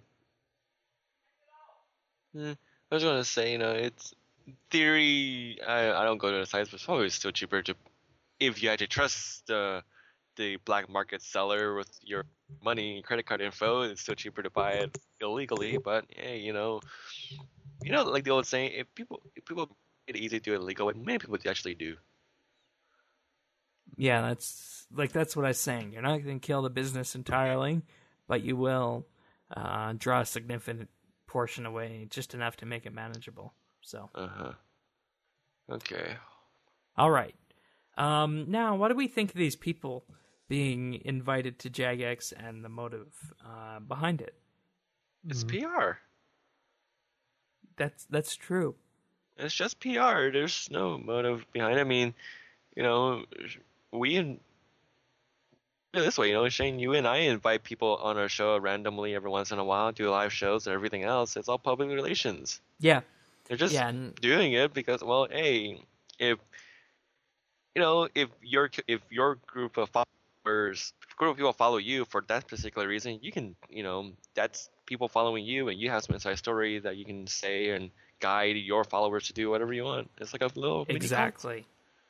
I was gonna say, it's theory. I don't go to the sites, but it's probably still cheaper to, if you actually trust the black market seller with your money, credit card info. It's still cheaper to buy it illegally. But hey, like the old saying, if people make it easy to do it illegal, many people actually do. Yeah, that's what I was saying. You're not going to kill the business entirely, but you will draw a significant portion away, just enough to make it manageable. So. Okay. All right. Now, what do we think of these people being invited to Jagex and the motive behind it? It's PR. That's true. It's just PR. There's no motive behind it. I mean, we this way, Shane, you and I invite people on our show randomly every once in a while, do live shows and everything else. It's all public relations. Yeah. They're just doing it because, well, hey, if your group of people follow you for that particular reason, you can, that's people following you, and you have some inside story that you can say and guide your followers to do whatever you want. It's like a little exactly.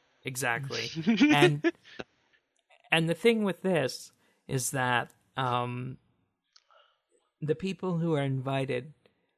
And the thing with this is that the people who are invited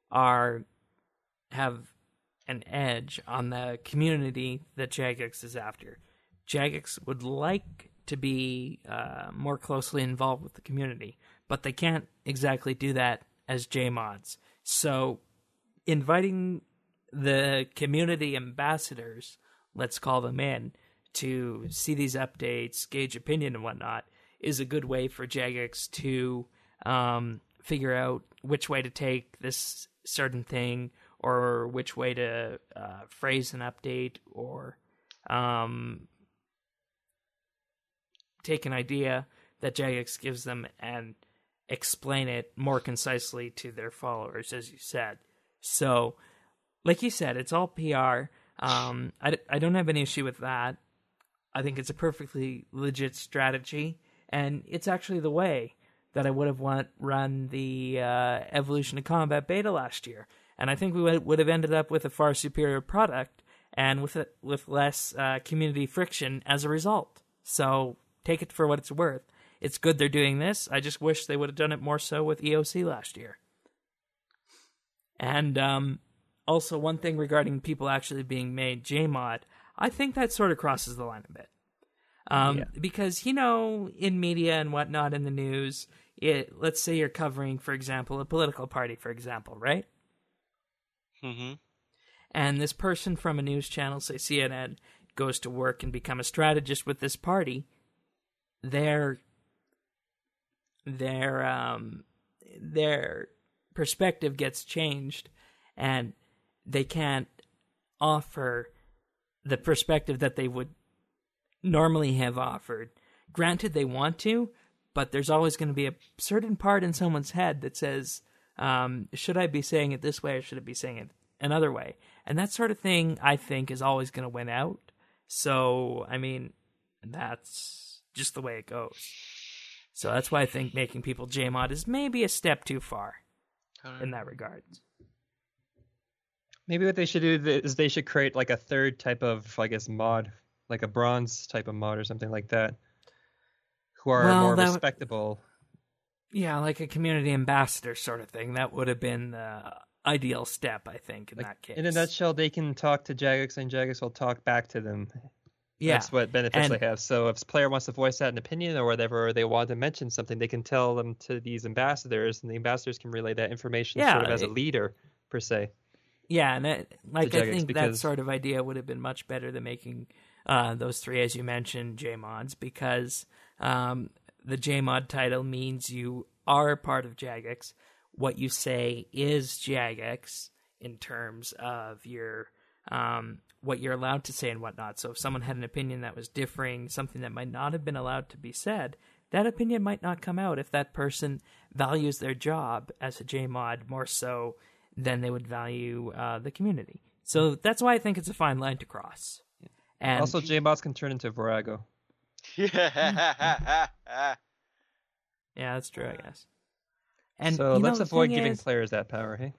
have an edge on the community that Jagex is after. Jagex would like to be more closely involved with the community, but they can't exactly do that as JMods. So inviting the community ambassadors, let's call them in, to see these updates, gauge opinion and whatnot, is a good way for Jagex to figure out which way to take this certain thing, or which way to phrase an update, or take an idea that Jagex gives them and explain it more concisely to their followers, as you said. So, like you said, it's all PR. I don't have any issue with that. I think it's a perfectly legit strategy, and it's actually the way that I would have run the Evolution of Combat beta last year. And I think we would have ended up with a far superior product, and with less community friction as a result. So take it for what it's worth. It's good they're doing this. I just wish they would have done it more so with EOC last year. And also, one thing regarding people actually being made JMod, I think that sort of crosses the line a bit. Because, in media and whatnot, in the news, let's say you're covering, for example, a political party, for example, right? Mm-hmm. And this person from a news channel, say CNN, goes to work and become a strategist with this party. Their perspective gets changed, and they can't offer the perspective that they would normally have offered. Granted, they want to, but there's always going to be a certain part in someone's head that says, should I be saying it this way, or should I be saying it another way? And that sort of thing, I think, is always going to win out. So, I mean, that's just the way it goes. So that's why I think making people JMod is maybe a step too far in that regard. Maybe what they should do is they should create like a third type of, I guess, mod, like a bronze type of mod or something like that, who are more respectable. Yeah, like a community ambassador sort of thing. That would have been the ideal step, I think, in that case. In a nutshell, they can talk to Jagex, and Jagex will talk back to them. Yeah. That's what benefits they have. So if a player wants to voice out an opinion or whatever, or they want to mention something, they can tell them to these ambassadors, and the ambassadors can relay that information sort of as a leader, per se. Yeah, and I think that sort of idea would have been much better than making those three, as you mentioned, JMods, because the JMod title means you are part of Jagex. What you say is Jagex in terms of your what you're allowed to say and whatnot. So if someone had an opinion that was differing, something that might not have been allowed to be said, that opinion might not come out if that person values their job as a JMod more so than they would value the community. So that's why I think it's a fine line to cross. And Also, JMods can turn into Virago. Yeah. yeah, that's true, I guess. And So you know, let's the avoid thing giving is, players that power, hey?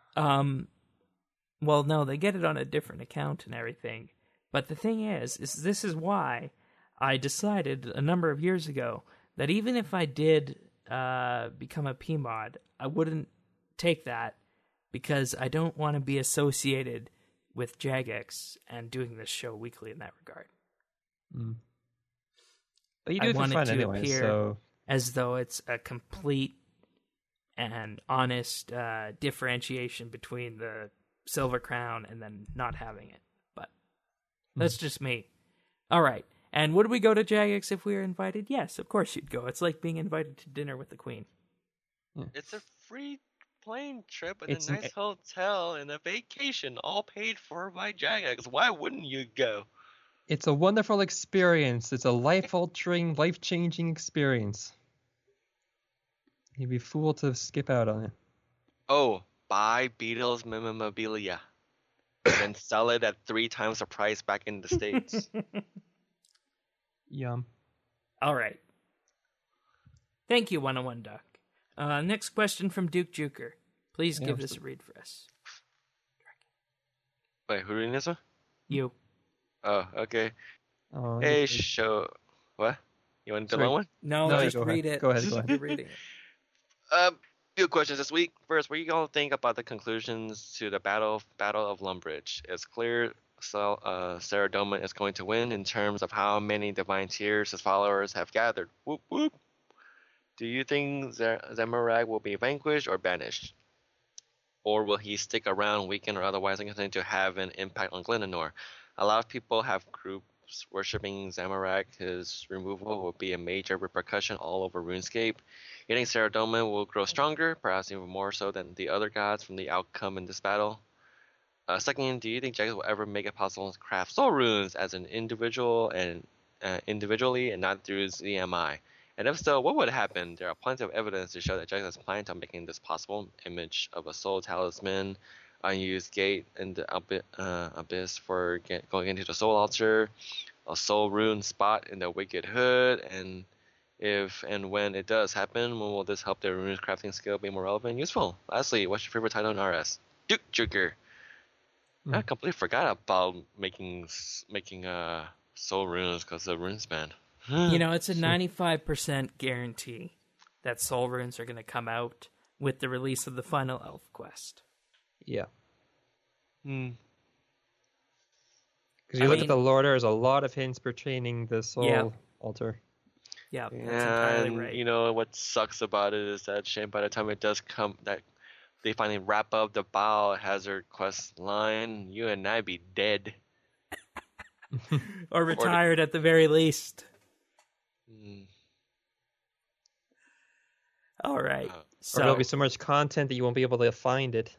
well, no, they get it on a different account and everything. But the thing is this is why I decided a number of years ago that even if I did become a PMod, I wouldn't take that because I don't want to be associated with Jagex and doing this show weekly in that regard. But you I do it for want it fun to anyway, appear so... as though it's a complete and honest differentiation between the Silver Crown and then not having it. But that's just me. All right. And would we go to Jagex if we were invited? Yes, of course you'd go. It's like being invited to dinner with the Queen. It's a free plane trip and It's a nice hotel and a vacation, all paid for by Jagex. Why wouldn't you go? It's a wonderful experience. It's a life-altering, life-changing experience. You'd be fooled to skip out on it. Oh, buy Beatles memorabilia and then sell it at 3 times the price back in the States. Yum. All right. Thank you, 101 Duck. Next question from Duke Juker. Please Yeah, give this a read for us. Wait, who reading this one? You. Oh, okay. Oh, Hey, that's good. show. What? You want the Sorry. long one? No, No, just go ahead. read it. Go ahead, go Just ahead. keep reading it. Few questions this week. First, what do you all think about the conclusions to the Battle of Lumbridge? It's clear Saradomin is going to win in terms of how many Divine Tears his followers have gathered. Whoop whoop. Do you think Zamorak will be vanquished or banished? Or will he stick around, weaken, or otherwise continue to have an impact on Glenanor? A lot of people have groups worshipping Zamorak. His removal will be a major repercussion all over RuneScape. You think Saradomin will grow stronger, perhaps even more so than the other gods from the outcome in this battle? Second, do you think Jagex will ever make it possible to craft soul runes as an individual and individually and not through ZMI? And if so, what would happen? There are plenty of evidence to show that Jagex has planned on making this possible. Image of a soul talisman, unused gate in the abyss for going into the soul altar, a soul rune spot in the wicked hood, and if and when it does happen, when will this help their rune crafting skill be more relevant and useful? Lastly, what's your favorite title in RS? Duke Joker. I completely forgot about making soul runes because of RuneSpan. You know, it's a 95% guarantee that soul runes are going to come out with the release of the final Elf Quest. Yeah. Hmm. Because you look at the lore, there's a lot of hints pertaining the soul Yeah. altar. Yeah, that's entirely And right. you know what sucks about it is that shame by the time it does come that they finally wrap up the Biohazard quest line, you and I be dead. Or retired at the very least. Mm. All right. Or So, there'll be so much content that you won't be able to find it.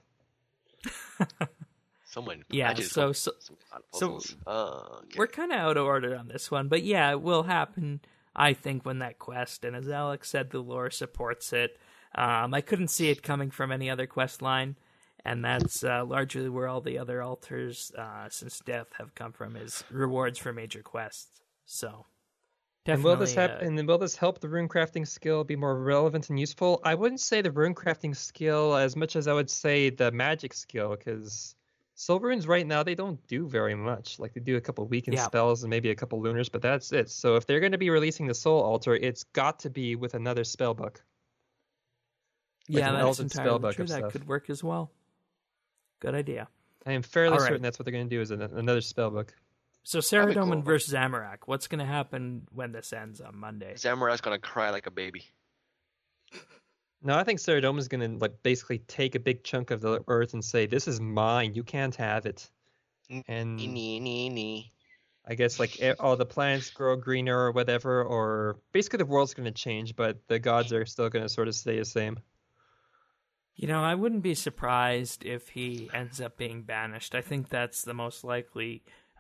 Someone yeah, actually so some puzzles. Okay. we're kind of out of order on this one, but yeah, it will happen, I think, when that quest, and as Alex said, the lore supports it. I couldn't see it coming from any other quest line, and that's largely where all the other altars since death have come from, is rewards for major quests. So, And definitely. will this happen? And will this help the rune crafting skill be more relevant and useful? I wouldn't say the rune crafting skill as much as I would say the magic skill, because soul runes right now they don't do very much. Like they do a couple weakened Yeah. spells and maybe a couple lunars, but that's it. So if they're going to be releasing the soul altar, it's got to be with another spell book. like yeah, an that's Eldritch entirely spellbook true. of That stuff. could work as well. Good idea. I am fairly All right. certain that's what they're going to do is another spell book. So That'd be Saradomin cool. versus Zamorak. What's going to happen when this ends on Monday? Zamorak's gonna cry like a baby. No, I think Saradomin is going to like basically take a big chunk of the earth and say, "This is mine. You can't have it." And Nee. I guess like all the plants grow greener or whatever, or basically the world's going to change, but the gods are still going to sort of stay the same. You know, I wouldn't be surprised if he ends up being banished. I think that's the most likely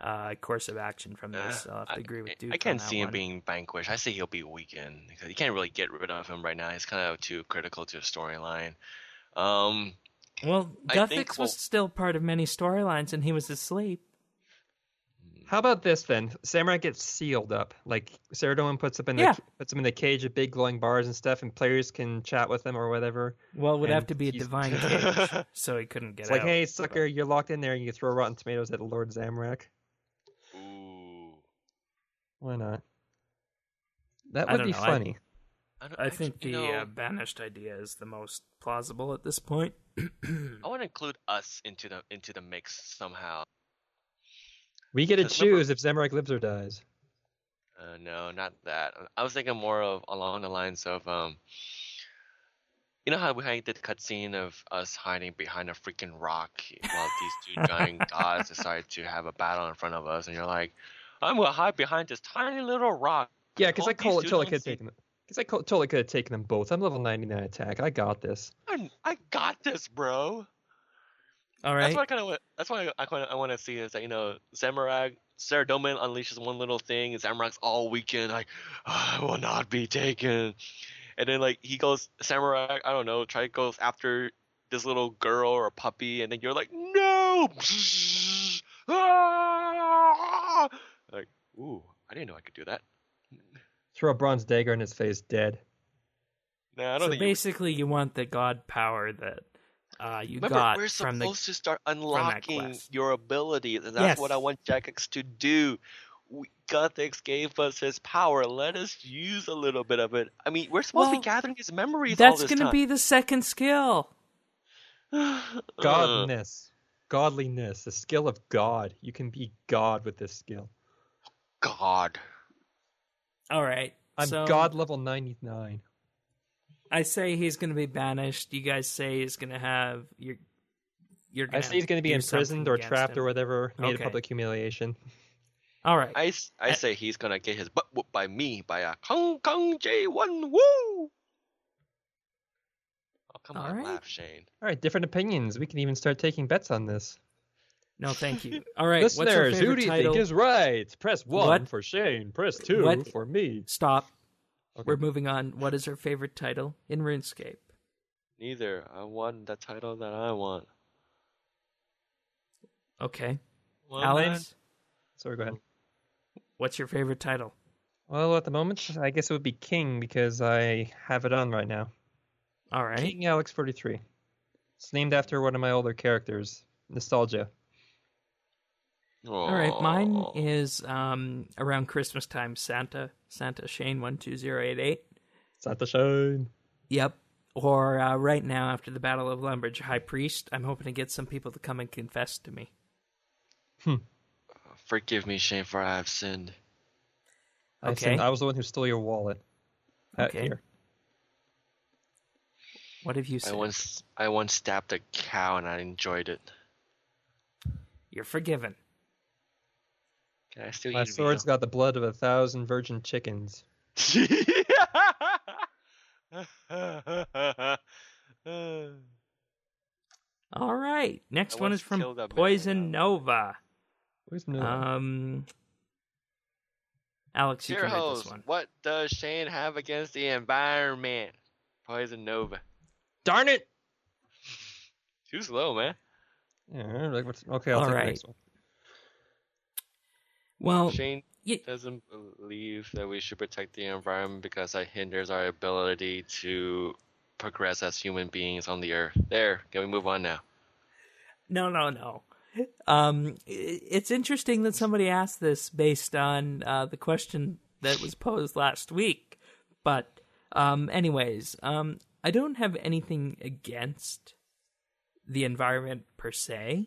course of action from this. I'll have to agree with Duke. I can't on that see him one. being vanquished. I say he'll be weakened because you can't really get rid of him right now. He's kind of too critical to the storyline. Well, I think Guthix was still part of many storylines, and he was asleep. How about this then? Samurai gets sealed up. Like Saradomin puts him in the cage of big glowing bars and stuff, and players can chat with him or whatever. Well, it would And have to be a he's- divine cage, so he couldn't get It's out. like, hey, sucker, you're locked in there, and you throw Rotten Tomatoes at Lord Zamorak. Ooh. Why not? That I would don't be know, funny. I think you the know, banished idea is the most plausible at this point. I want to include us into the mix somehow. We get to Because remember- choose if Zamorak lives or dies. No, not that. I was thinking more of along the lines of you know how we had the cutscene of us hiding behind a freaking rock while these two giant gods decide to have a battle in front of us, and you're like, I'm gonna hide behind this tiny little rock. Yeah, because I Hope these two totally don't could have see- taken them. Because I totally could have taken them both. I'm level 99 attack. I got this. I got this, bro. All That's right. what I kind of. That's why I want to see is that Zamorak, Saradomin unleashes one little thing, and Zamorak's all weakened, like I will not be taken. And then like he goes, Zamorak, I don't know, goes after this little girl or puppy, and then you're like, no. Ah! Like, ooh, I didn't know I could do that. Throw a bronze dagger in his face, dead. Nah, I don't So think you would. basically, you want the god power that you Remember, got we're from the. supposed to start unlocking quest. your ability. That's Yes. what I want Jagex to do. Guthix gave us his power. Let us use a little bit of it. I mean, we're supposed to Well, be gathering his memories all That's this going to time. be the second skill. Godness. Godliness. The skill of God. You can be God with this skill. God. All right. I'm so God level 99. I say he's going to be banished. You guys say he's going to have you're I say he's going to be do imprisoned something or against trapped him. or whatever, made Okay. a public humiliation. All right. I say he's gonna get his butt whooped by me by a Kong J1 Woo. Oh, come All on, right. laugh, Shane. All right, different opinions. We can even start taking bets on this. No, thank you. All right. What's your Listeners, favorite who do you title? think is right? Press 1 What? for Shane. Press 2 What? for me. Stop. Okay. We're moving on. What is our favorite title in RuneScape? Neither. I want the title that I want. Okay. Well, Alex, Sorry, go ahead. what's your favorite title? Well, at the moment, I guess it would be King because I have it on right now. All right. King Alex 43. It's named after one of my older characters. Nostalgia. All right. Mine is around Christmas time. Santa Shane 12088. Santa Shine. Yep. Or right now after the Battle of Lumbridge, High Priest. I'm hoping to get some people to come and confess to me. Forgive me, Shane, for I have sinned. Okay. I was the one who stole your wallet. Okay. Here. What have you said? I once stabbed a cow and I enjoyed it. You're forgiven. Can I still My eat sword's got the blood of 1,000 virgin chickens. All right. Next I one once is from killed a man, Poison Nova. Who's new? Alex, you Dear can read host, this one. what does Shane have against the environment? Poison Nova. Darn it! Too slow, man. Yeah, okay, I'll All take right. the next one. Well, Shane ye- doesn't believe that we should protect the environment because that hinders our ability to progress as human beings on the earth. There, can we move on now? no. It's interesting that somebody asked this based on the question that was posed last week. But, anyways, I don't have anything against the environment per se.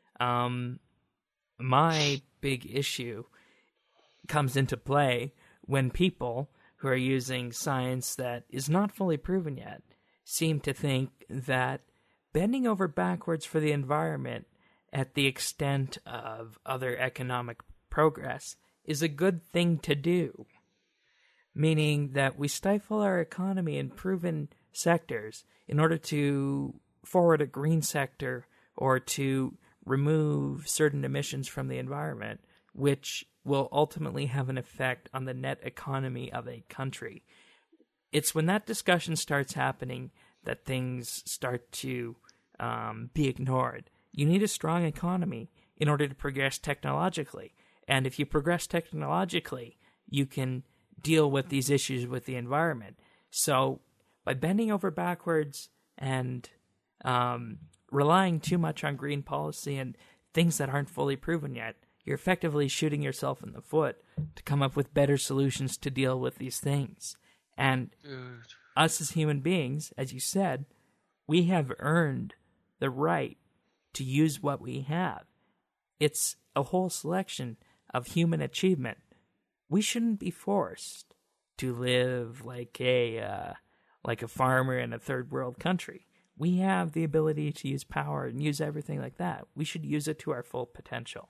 My big issue comes into play when people who are using science that is not fully proven yet seem to think that bending over backwards for the environment at the extent of other economic progress is a good thing to do. Meaning that we stifle our economy in proven sectors in order to forward a green sector or to remove certain emissions from the environment which will ultimately have an effect on the net economy of a country. It's when that discussion starts happening that things start to be ignored. You need a strong economy in order to progress technologically. And if you progress technologically, you can deal with these issues with the environment. So by bending over backwards and relying too much on green policy and things that aren't fully proven yet, you're effectively shooting yourself in the foot to come up with better solutions to deal with these things. And us as human beings, as you said, we have earned the right to use what we have. It's a whole selection of human achievement. We shouldn't be forced to live like a farmer in a third world country. We have the ability to use power and use everything like that. We should use it to our full potential.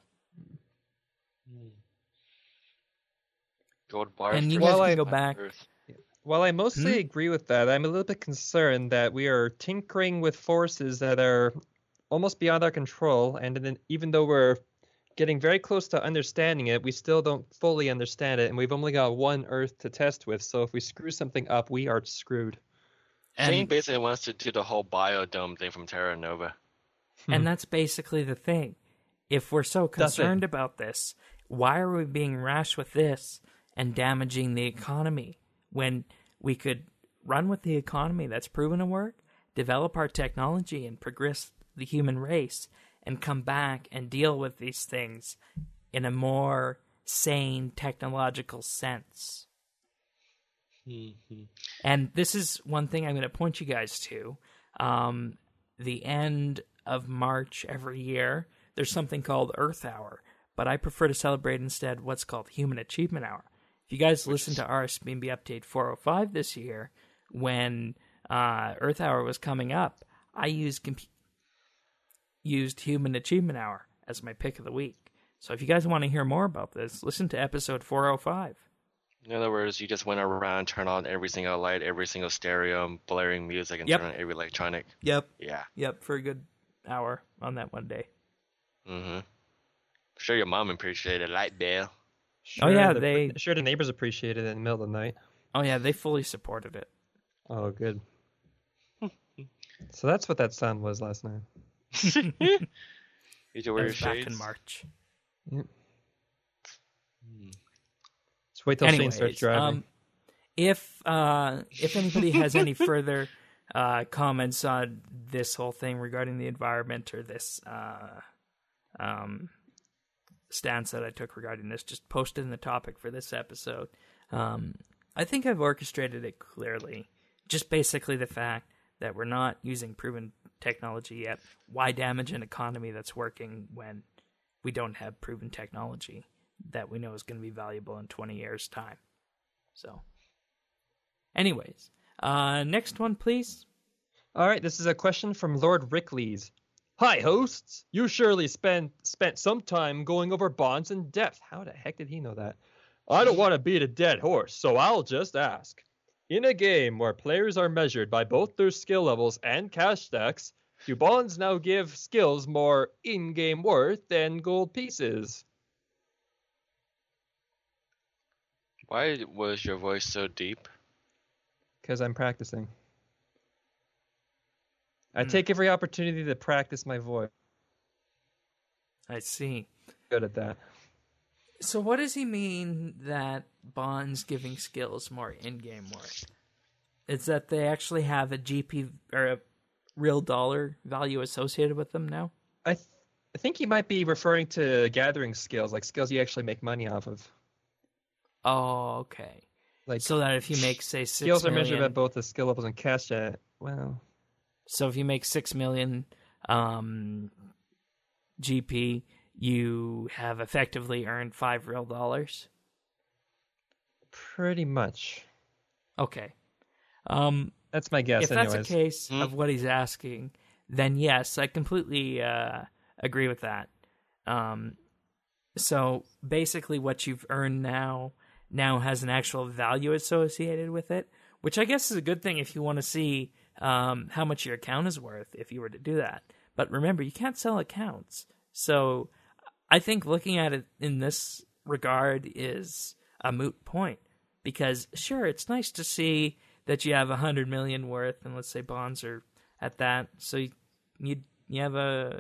Gold bars. And you for guys Well, can I- go back. Earth. While I mostly agree with that, I'm a little bit concerned that we are tinkering with forces that are almost beyond our control, and then even though we're getting very close to understanding it, we still don't fully understand it, and we've only got one Earth to test with, so if we screw something up, we are screwed. Shane And, basically wants to do the whole biodome thing from Terra Nova. and that's basically the thing. If we're so concerned about this, why are we being rash with this and damaging the economy when we could run with the economy that's proven to work, develop our technology and progress the human race, and come back and deal with these things in a more sane technological sense? And this is one thing I'm going to point you guys to. The end of March every year, there's something called Earth Hour, but I prefer to celebrate instead what's called Human Achievement Hour. If you guys listen to RSBNB Update 405 this year, when Earth Hour was coming up, I used Human Achievement Hour as my pick of the week. So if you guys want to hear more about this, listen to episode 405. In other words, you just went around, turn on every single light, every single stereo, blaring music, and Yep. turn on every electronic. Yep. Yeah. Yep, for a good hour on that one day. Mm-hmm. Sure, your mom appreciated light bill. Sure, yeah, the neighbors appreciate it in the middle of the night. Oh yeah, they fully supported it. Oh, good. So that's what that sound was last night. Did you That wear your was back shades? in March. Just wait till Shane starts driving. If anybody has any further comments on this whole thing regarding the environment or this stance that I took regarding this, just post it in the topic for this episode. I think I've orchestrated it clearly. Just basically the fact that we're not using proven technology yet. Why damage an economy that's working when we don't have proven technology that we know is going to be valuable in 20 years' time? So, anyways, next one, please. All right, this is a question from Lord Rickleys. Hi, hosts. You surely spent some time going over bonds in depth. How the heck did he know that? I don't want to beat a dead horse, so I'll just ask. In a game where players are measured by both their skill levels and cash stacks, do bonds now give skills more in-game worth than gold pieces? Why was your voice so deep? Because I'm practicing. I take every opportunity to practice my voice. I see. Good at that. So what does he mean that bonds giving skills more in-game worth? It's that they actually have a GP or a real dollar value associated with them now? I think he might be referring to gathering skills, like skills you actually make money off of. Oh, okay. Like So that if you make, say, 6 skills are million, measured by both the skill levels and cash stat. Well, so if you make 6 million GP, you have effectively earned 5 real dollars? pretty much. Okay. That's my guess. If that's anyways. a case of what he's asking, then yes, I completely agree with that. So basically what you've earned now has an actual value associated with it, which I guess is a good thing if you want to see how much your account is worth if you were to do that. But remember, you can't sell accounts. So I think looking at it in this regard is a moot point, because sure, it's nice to see that you have 100 million worth, and let's say bonds are at that, so you have a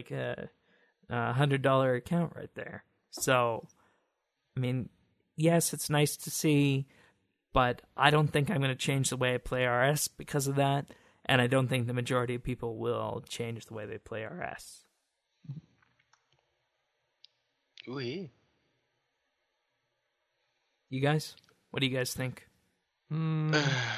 $100 account right there. So, I mean, yes, it's nice to see, but I don't think I'm going to change the way I play RS because of that, and I don't think the majority of people will change the way they play RS. Ooh. You guys? What do you guys think? Kind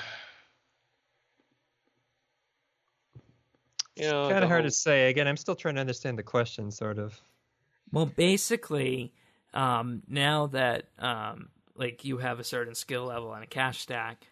The of hard whole- to say. Again, I'm still trying to understand the question, sort of. Well, basically, now that you have a certain skill level and a cash stack,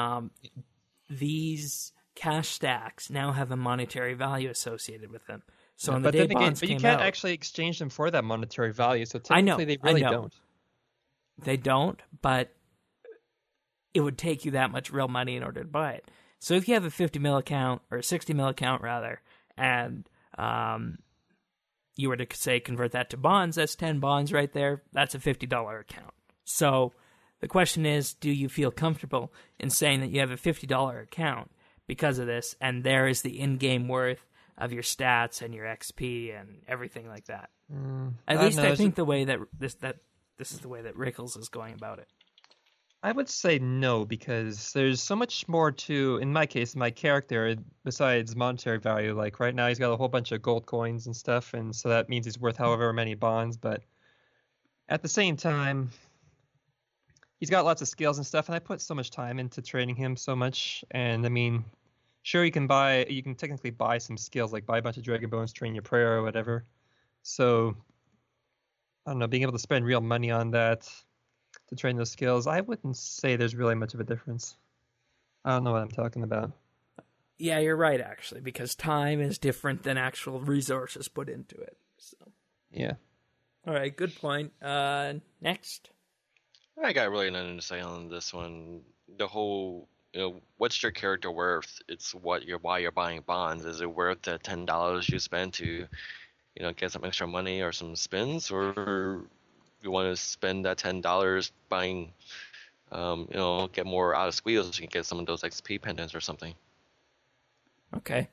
these cash stacks now have a monetary value associated with them. So on the But day then again, bonds but you came can't out, actually exchange them for that monetary value. So I know, technically, they really I know. don't. they don't, but it would take you that much real money in order to buy it. So if you have a 50 mil account, or a 60 mil account rather, and you were to say convert that to bonds, that's 10 bonds right there. That's a $50 account. So the question is, do you feel comfortable in saying that you have a $50 account because of this, and there is the in-game worth of your stats and your XP and everything like that? At least I think the way that this is the way that Rickles is going about it. I would say no, because there's so much more to, in my case, my character, besides monetary value. Like right now, he's got a whole bunch of gold coins and stuff, and so that means he's worth however many bonds. But at the same time, he's got lots of skills and stuff, and I put so much time into training him so much. And I mean, sure, you can technically buy some skills, like buy a bunch of Dragon Bones, train your prayer or whatever. So I don't know, being able to spend real money on that to train those skills, I wouldn't say there's really much of a difference. I don't know what I'm talking about. Yeah, you're right, actually, because time is different than actual resources put into it. So, Yeah. all right, good point. Next. I got really nothing to say on this one. The whole, what's your character worth? It's why you're buying bonds. Is it worth the $10 you spend to, get some extra money or some spins, or you want to spend that $10 buying, get more out of squeals so you can get some of those XP pendants or something. Okay.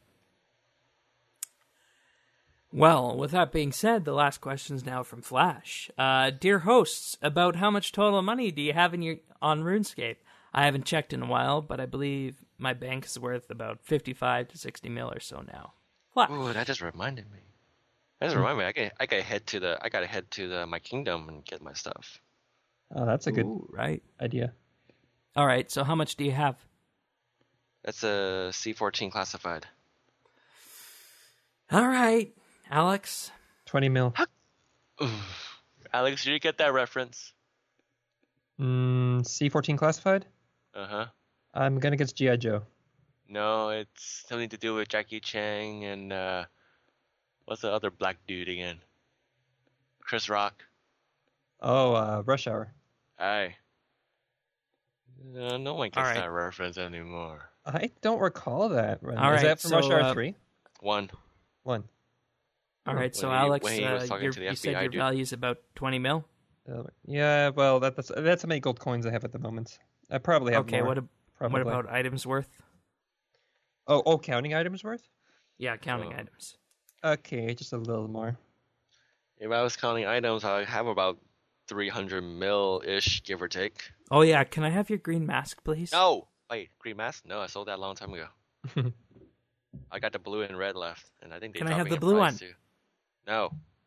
Well, with that being said, the last question is now from Flash. Dear hosts, about how much total money do you have on RuneScape? I haven't checked in a while, but I believe my bank is worth about 55 to 60 mil or so now. Flash. Ooh, that just reminded me. I gotta head to my kingdom and get my stuff. Oh, that's a good Ooh, right. idea. All right, so how much do you have? That's a C14 classified. All right, Alex. 20 mil. Alex, did you get that reference? C14 classified? Uh-huh. I'm gonna get G.I. Joe. No, it's something to do with Jackie Chang and what's the other black dude again? Chris Rock. Oh, Rush Hour. Aye. No one gets All right. that reference anymore. I don't recall that. All Is right, that from Rush so, Hour 3? One. One. All right, so When he- Alex, when he was talking to the you said FBI your dude. value's about 20 mil? Yeah, well, that's how many gold coins I have at the moment. I probably have Okay, more. what probably. about items worth? Oh, counting items worth? Yeah, counting Oh. items. Okay, just a little more. If I was counting items, I have about 300 mil-ish, give or take. Oh yeah, can I have your green mask, please? No! Wait, green mask? No, I sold that a long time ago. I got the blue and red left, and I think they Can I dropped have me the in blue price one? Too. No.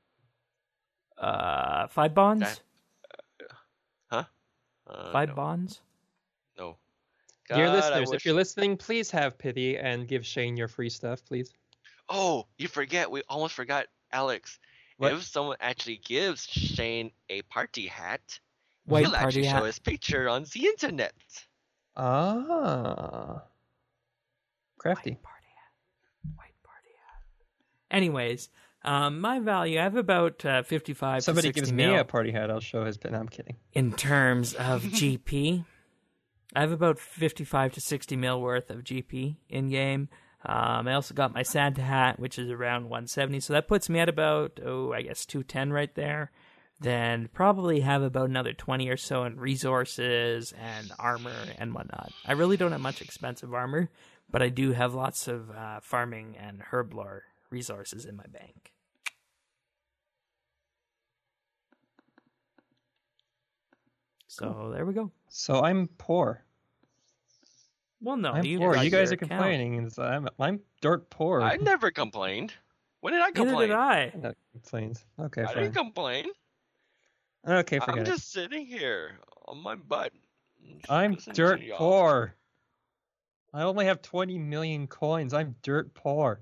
5 bonds? That- Huh? 5 no. bonds? No. Dear God, I listeners, if wish- you're listening, please have pity and give Shane your free stuff, please. Oh, you forget. We almost forgot, Alex. What? If someone actually gives Shane a party hat, White he'll actually party show hat. his picture on the internet. Ah. Crafty. White party hat. Anyways, my value, I have about 55 Somebody to 60 gives mil me a party hat, I'll show his pin. I'm kidding. in terms of GP. I have about 55 to 60 mil worth of GP in game. I also got my Santa hat, which is around 170, so that puts me at about, I guess 210 right there. Then probably have about another 20 or so in resources and armor and whatnot. I really don't have much expensive armor, but I do have lots of farming and herblore resources in my bank. So there we go. So I'm poor. Well, no, I'm you poor. got You guys your are account. complaining. And so I'm dirt poor. I never complained. When did I Neither complain? did I. No complaints. Okay, I fine. didn't complain. Okay, forget I'm it. just sitting here on my butt. just I'm listening to dirt y'all. poor. I only have 20 million coins. I'm dirt poor.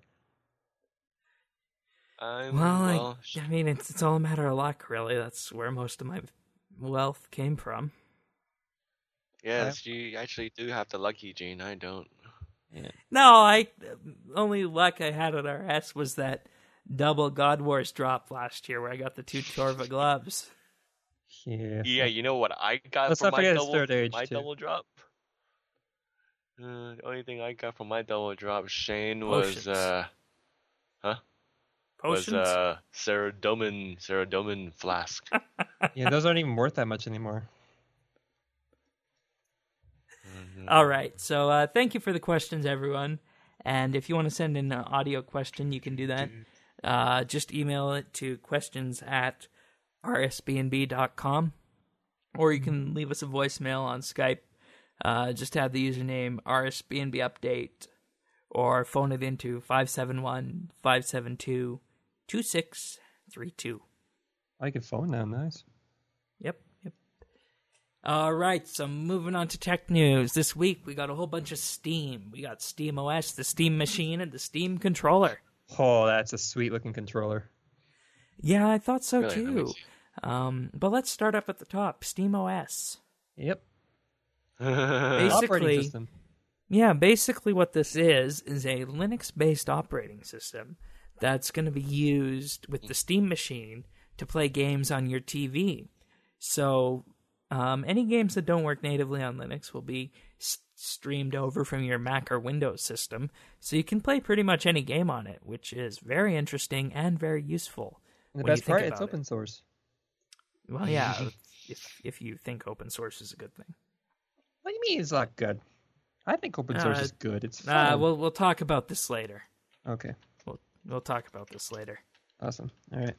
Well, I mean, it's all a matter of luck, really. That's where most of my wealth came from. yes, you actually do have the lucky gene. I don't. No, only luck I had at RS was that double God Wars drop last year where I got the 2 Torva gloves. Yeah. Yeah, you know what I got Let's from not my forget his double, third age, my too. double drop? The only thing I got from my double drop, Shane, was Potions. was Ceradomin flask. Yeah, those aren't even worth that much anymore. All right, so thank you for the questions, everyone. And if you want to send in an audio question, you can do that. Just email it to questions@rsbnb.com, or you can leave us a voicemail on Skype. Just have the username RSBNB Update, or phone it into 571-572-2632. I can phone now. Nice. Yep. All right, so moving on to tech news. This week, we got a whole bunch of Steam. We got Steam OS, the Steam Machine, and the Steam Controller. Oh, that's a sweet looking controller. Yeah, I thought so Really? Let me too. see. But let's start up at the top. Steam OS. Yep. Basically, Operating system. Yeah, basically what this is a Linux-based operating system that's going to be used with the Steam Machine to play games on your TV. So any games that don't work natively on Linux will be streamed over from your Mac or Windows system, so you can play pretty much any game on it, which is very interesting and very useful. And the when you best part, think it's about it. open source. Well, yeah, if you think open source is a good thing. What do you mean it's not good? I think open source is good. It's fun. We'll talk about this later. Okay. We'll talk about this later. Awesome. All right.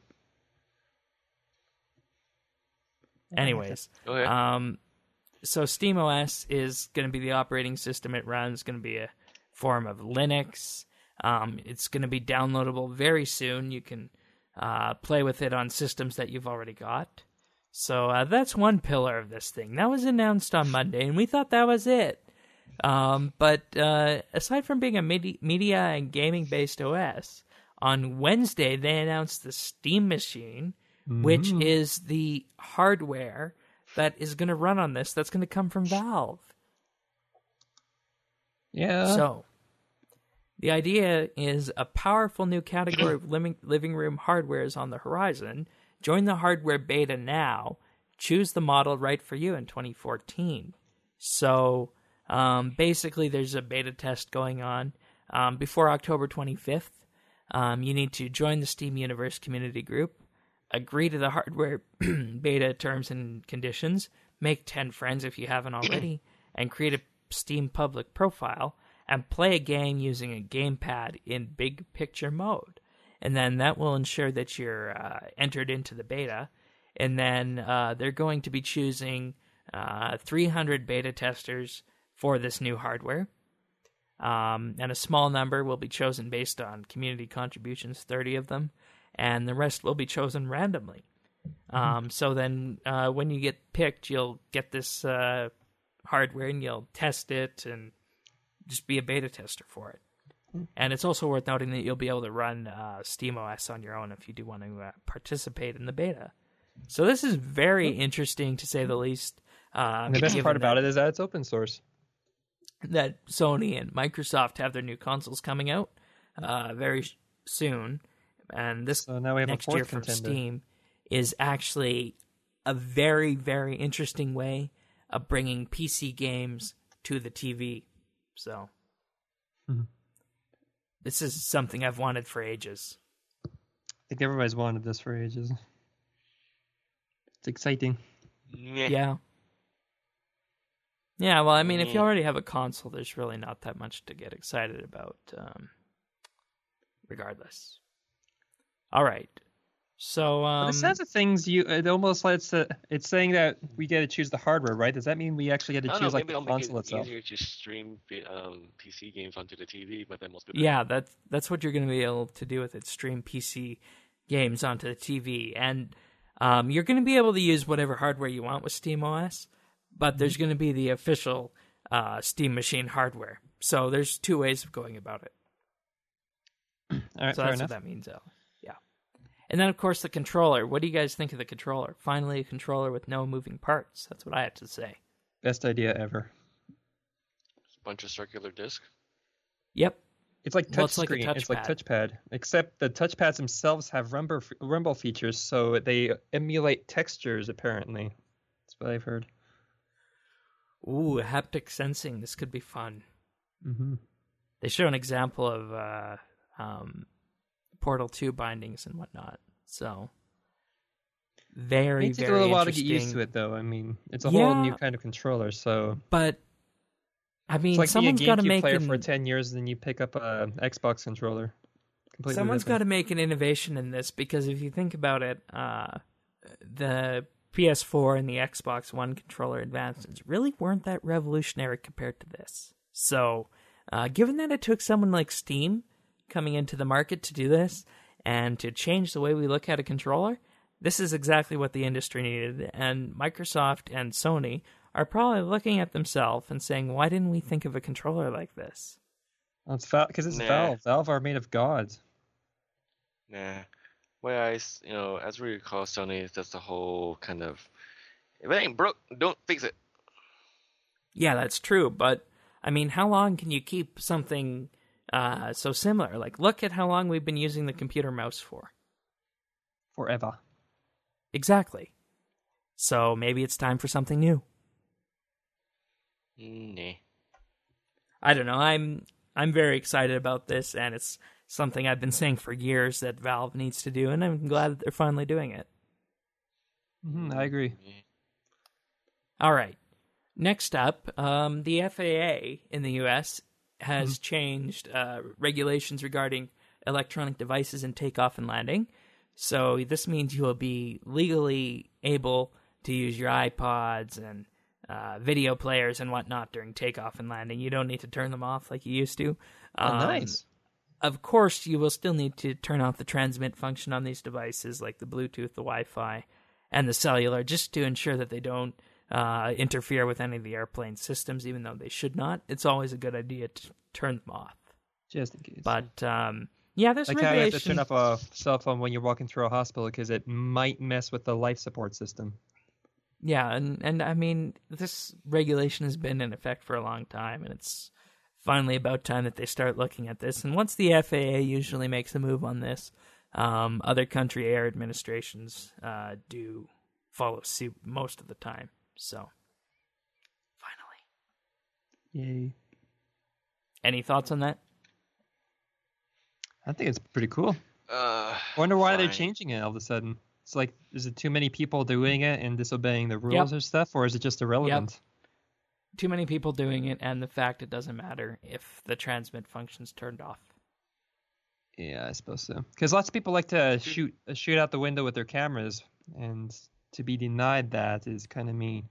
Anyways, Okay. so SteamOS is going to be the operating system it runs. Going to be a form of Linux. It's going to be downloadable very soon. You can play with it on systems that you've already got. So that's one pillar of this thing. That was announced on Monday, and we thought that was it. But aside from being a media and gaming-based OS, on Wednesday they announced the Steam Machine, which is the hardware that is going to run on this. That's going to come from Valve. Yeah. So, the idea is a powerful new category of living room hardware is on the horizon. Join the hardware beta now. Choose the model right for you in 2014. So, basically, there's a beta test going on. Before October 25th, you need to join the Steam Universe community group, agree to the hardware beta terms and conditions, make 10 friends if you haven't already, and create a Steam public profile, and play a game using a gamepad in big picture mode. And then that will ensure that you're entered into the beta. And then they're going to be choosing 300 beta testers for this new hardware. And a small number will be chosen based on community contributions, 30 of them. And the rest will be chosen randomly. So then when you get picked, you'll get this hardware and you'll test it and just be a beta tester for it. And it's also worth noting that you'll be able to run SteamOS on your own if you do want to participate in the beta. So this is very interesting, to say the least. And the best part about it is that it's open source. That Sony and Microsoft have their new consoles coming out very soon. And this So now we have next a fourth year from contender. Steam is actually a very, very interesting way of bringing PC games to the TV. So, This is something I've wanted for ages. I think everybody's wanted this for ages. It's exciting. Meh. Yeah. Yeah, well, I mean, if you already have a console, there's really not that much to get excited about, regardless. All right. So, But this has the things it almost lets it's saying that we get to choose the hardware, right? Does that mean we actually get to I don't choose know, like maybe the I'll make console it itself? easier to stream PC games onto the TV, but then most people yeah, that's what you're going to be able to do with it, stream PC games onto the TV. And you're going to be able to use whatever hardware you want with SteamOS, but there's going to be the official Steam Machine hardware. So there's two ways of going about it. All right, So fair that's enough. what that means, Al. Yeah. And then, of course, the controller. What do you guys think of the controller? Finally, a controller with no moving parts. That's what I have to say. Best idea ever. bunch of circular disc. Yep. It's like Well, touch it's like a screen. It's like touchpad. touchpad, except the touchpads themselves have rumble features, so they emulate textures. Apparently, that's what I've heard. Ooh, haptic sensing. This could be fun. Mm-hmm. They show an example of Portal 2 bindings and whatnot. So, very, It takes a very little while to interesting. get used to it, though. I mean, it's a whole new Yeah. kind of controller, so But, I mean, it's like someone's being a got to GameCube make player an, for 10 years, and then you pick up a Xbox controller. Completely someone's got different. to make an innovation in this, because if you think about it, the PS4 and the Xbox One controller advancements really weren't that revolutionary compared to this. So, given that it took someone like Steam coming into the market to do this and to change the way we look at a controller, this is exactly what the industry needed. And Microsoft and Sony are probably looking at themselves and saying, why didn't we think of a controller like this? Well, it's because it's Nah. Valve. Valve are made of gods. Nah. Whereas, as we recall, Sony does the whole kind of, if it ain't broke, don't fix it. Yeah, that's true. But, I mean, how long can you keep something so similar? Like, look at how long we've been using the computer mouse for. Forever. Exactly. So maybe it's time for something new. Nah. I don't know. I'm very excited about this, and it's something I've been saying for years that Valve needs to do, and I'm glad that they're finally doing it. I agree. All right. Next up, the FAA in the U.S. has changed regulations regarding electronic devices in takeoff and landing. So this means you will be legally able to use your iPods and video players and whatnot during takeoff and landing. You don't need to turn them off like you used to. Oh, nice. Of course, you will still need to turn off the transmit function on these devices, like the Bluetooth, the Wi-Fi, and the cellular, just to ensure that they don't interfere with any of the airplane systems, even though they should not. It's always a good idea to turn them off. Just in case. But, yeah, there's Like how you have to regulation. turn off a cell phone when you're walking through a hospital because it might mess with the life support system. Yeah, and I mean, this regulation has been in effect for a long time, and it's finally about time that they start looking at this. And once the FAA usually makes a move on this, other country air administrations do follow suit most of the time. So, finally. Yay. Any thoughts on that? I think it's pretty cool. I wonder why they're changing it all of a sudden. It's like, is it too many people doing it and disobeying the rules or stuff, or is it just irrelevant? Too many people doing it, and the fact it doesn't matter if the transmit function's turned off. Yeah, I suppose so. Because lots of people like to shoot out the window with their cameras, and to be denied that is kind of mean.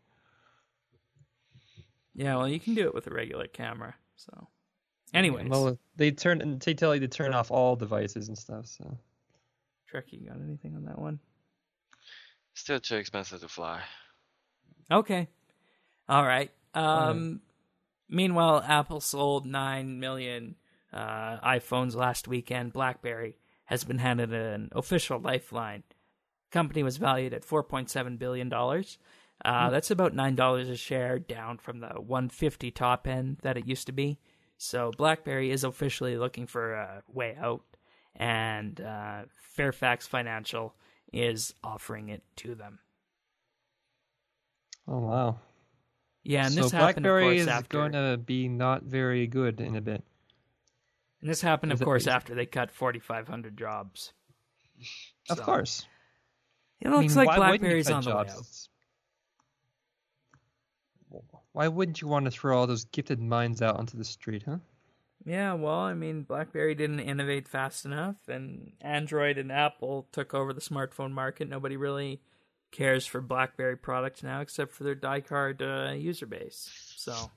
Yeah, well, you can do it with a regular camera. So, anyways, Well, they tell you to turn off all devices and stuff. So Trek, you got anything on that one? Still too expensive to fly. Okay. All right. Meanwhile, Apple sold 9 million iPhones last weekend. BlackBerry has been handed an official lifeline. Company was valued at $4.7 billion. That's about $9 a share, down from the $150 top end that it used to be. So BlackBerry is officially looking for a way out, and Fairfax Financial is offering it to them. Oh wow. Yeah, and so this happened, of BlackBerry course, is after. going to be not very good in a bit. And this happened, of Is it- course, after they cut 4,500 jobs. Of So, course. It looks I mean, like why wouldn't you BlackBerry's cut on the way out. jobs? Why wouldn't you want to throw all those gifted minds out onto the street, huh? Yeah, well, I mean, BlackBerry didn't innovate fast enough, and Android and Apple took over the smartphone market. Nobody really cares for BlackBerry products now, except for their die-hard user base. So,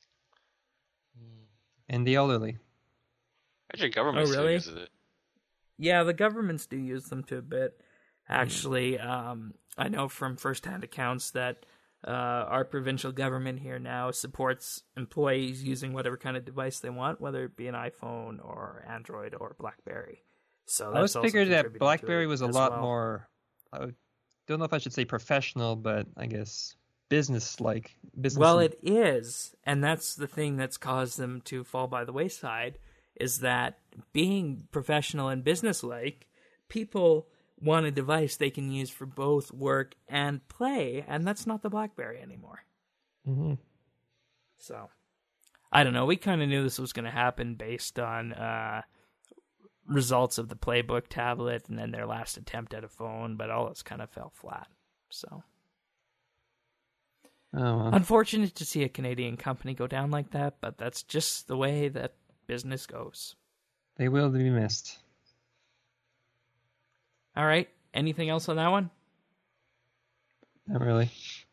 And the elderly. Actually, government still really? uses it. yeah, the governments do use them to a bit. Actually, I know from first-hand accounts that our provincial government here now supports employees using whatever kind of device they want, whether it be an iPhone or Android or BlackBerry. So I that's always also figured that contributing to BlackBerry it was a as lot well. more. Don't know if I should say professional, but I guess business-like. Well, it is, and that's the thing that's caused them to fall by the wayside, is that being professional and business-like, people want a device they can use for both work and play, and that's not the BlackBerry anymore. Mm-hmm. So, I don't know. We kind of knew this was going to happen based on results of the Playbook tablet and then their last attempt at a phone, but all this kind of fell flat. So, Oh, well. unfortunate to see a Canadian company go down like that, but that's just the way that business goes. They will be missed. All right. Anything else on that one? Not really.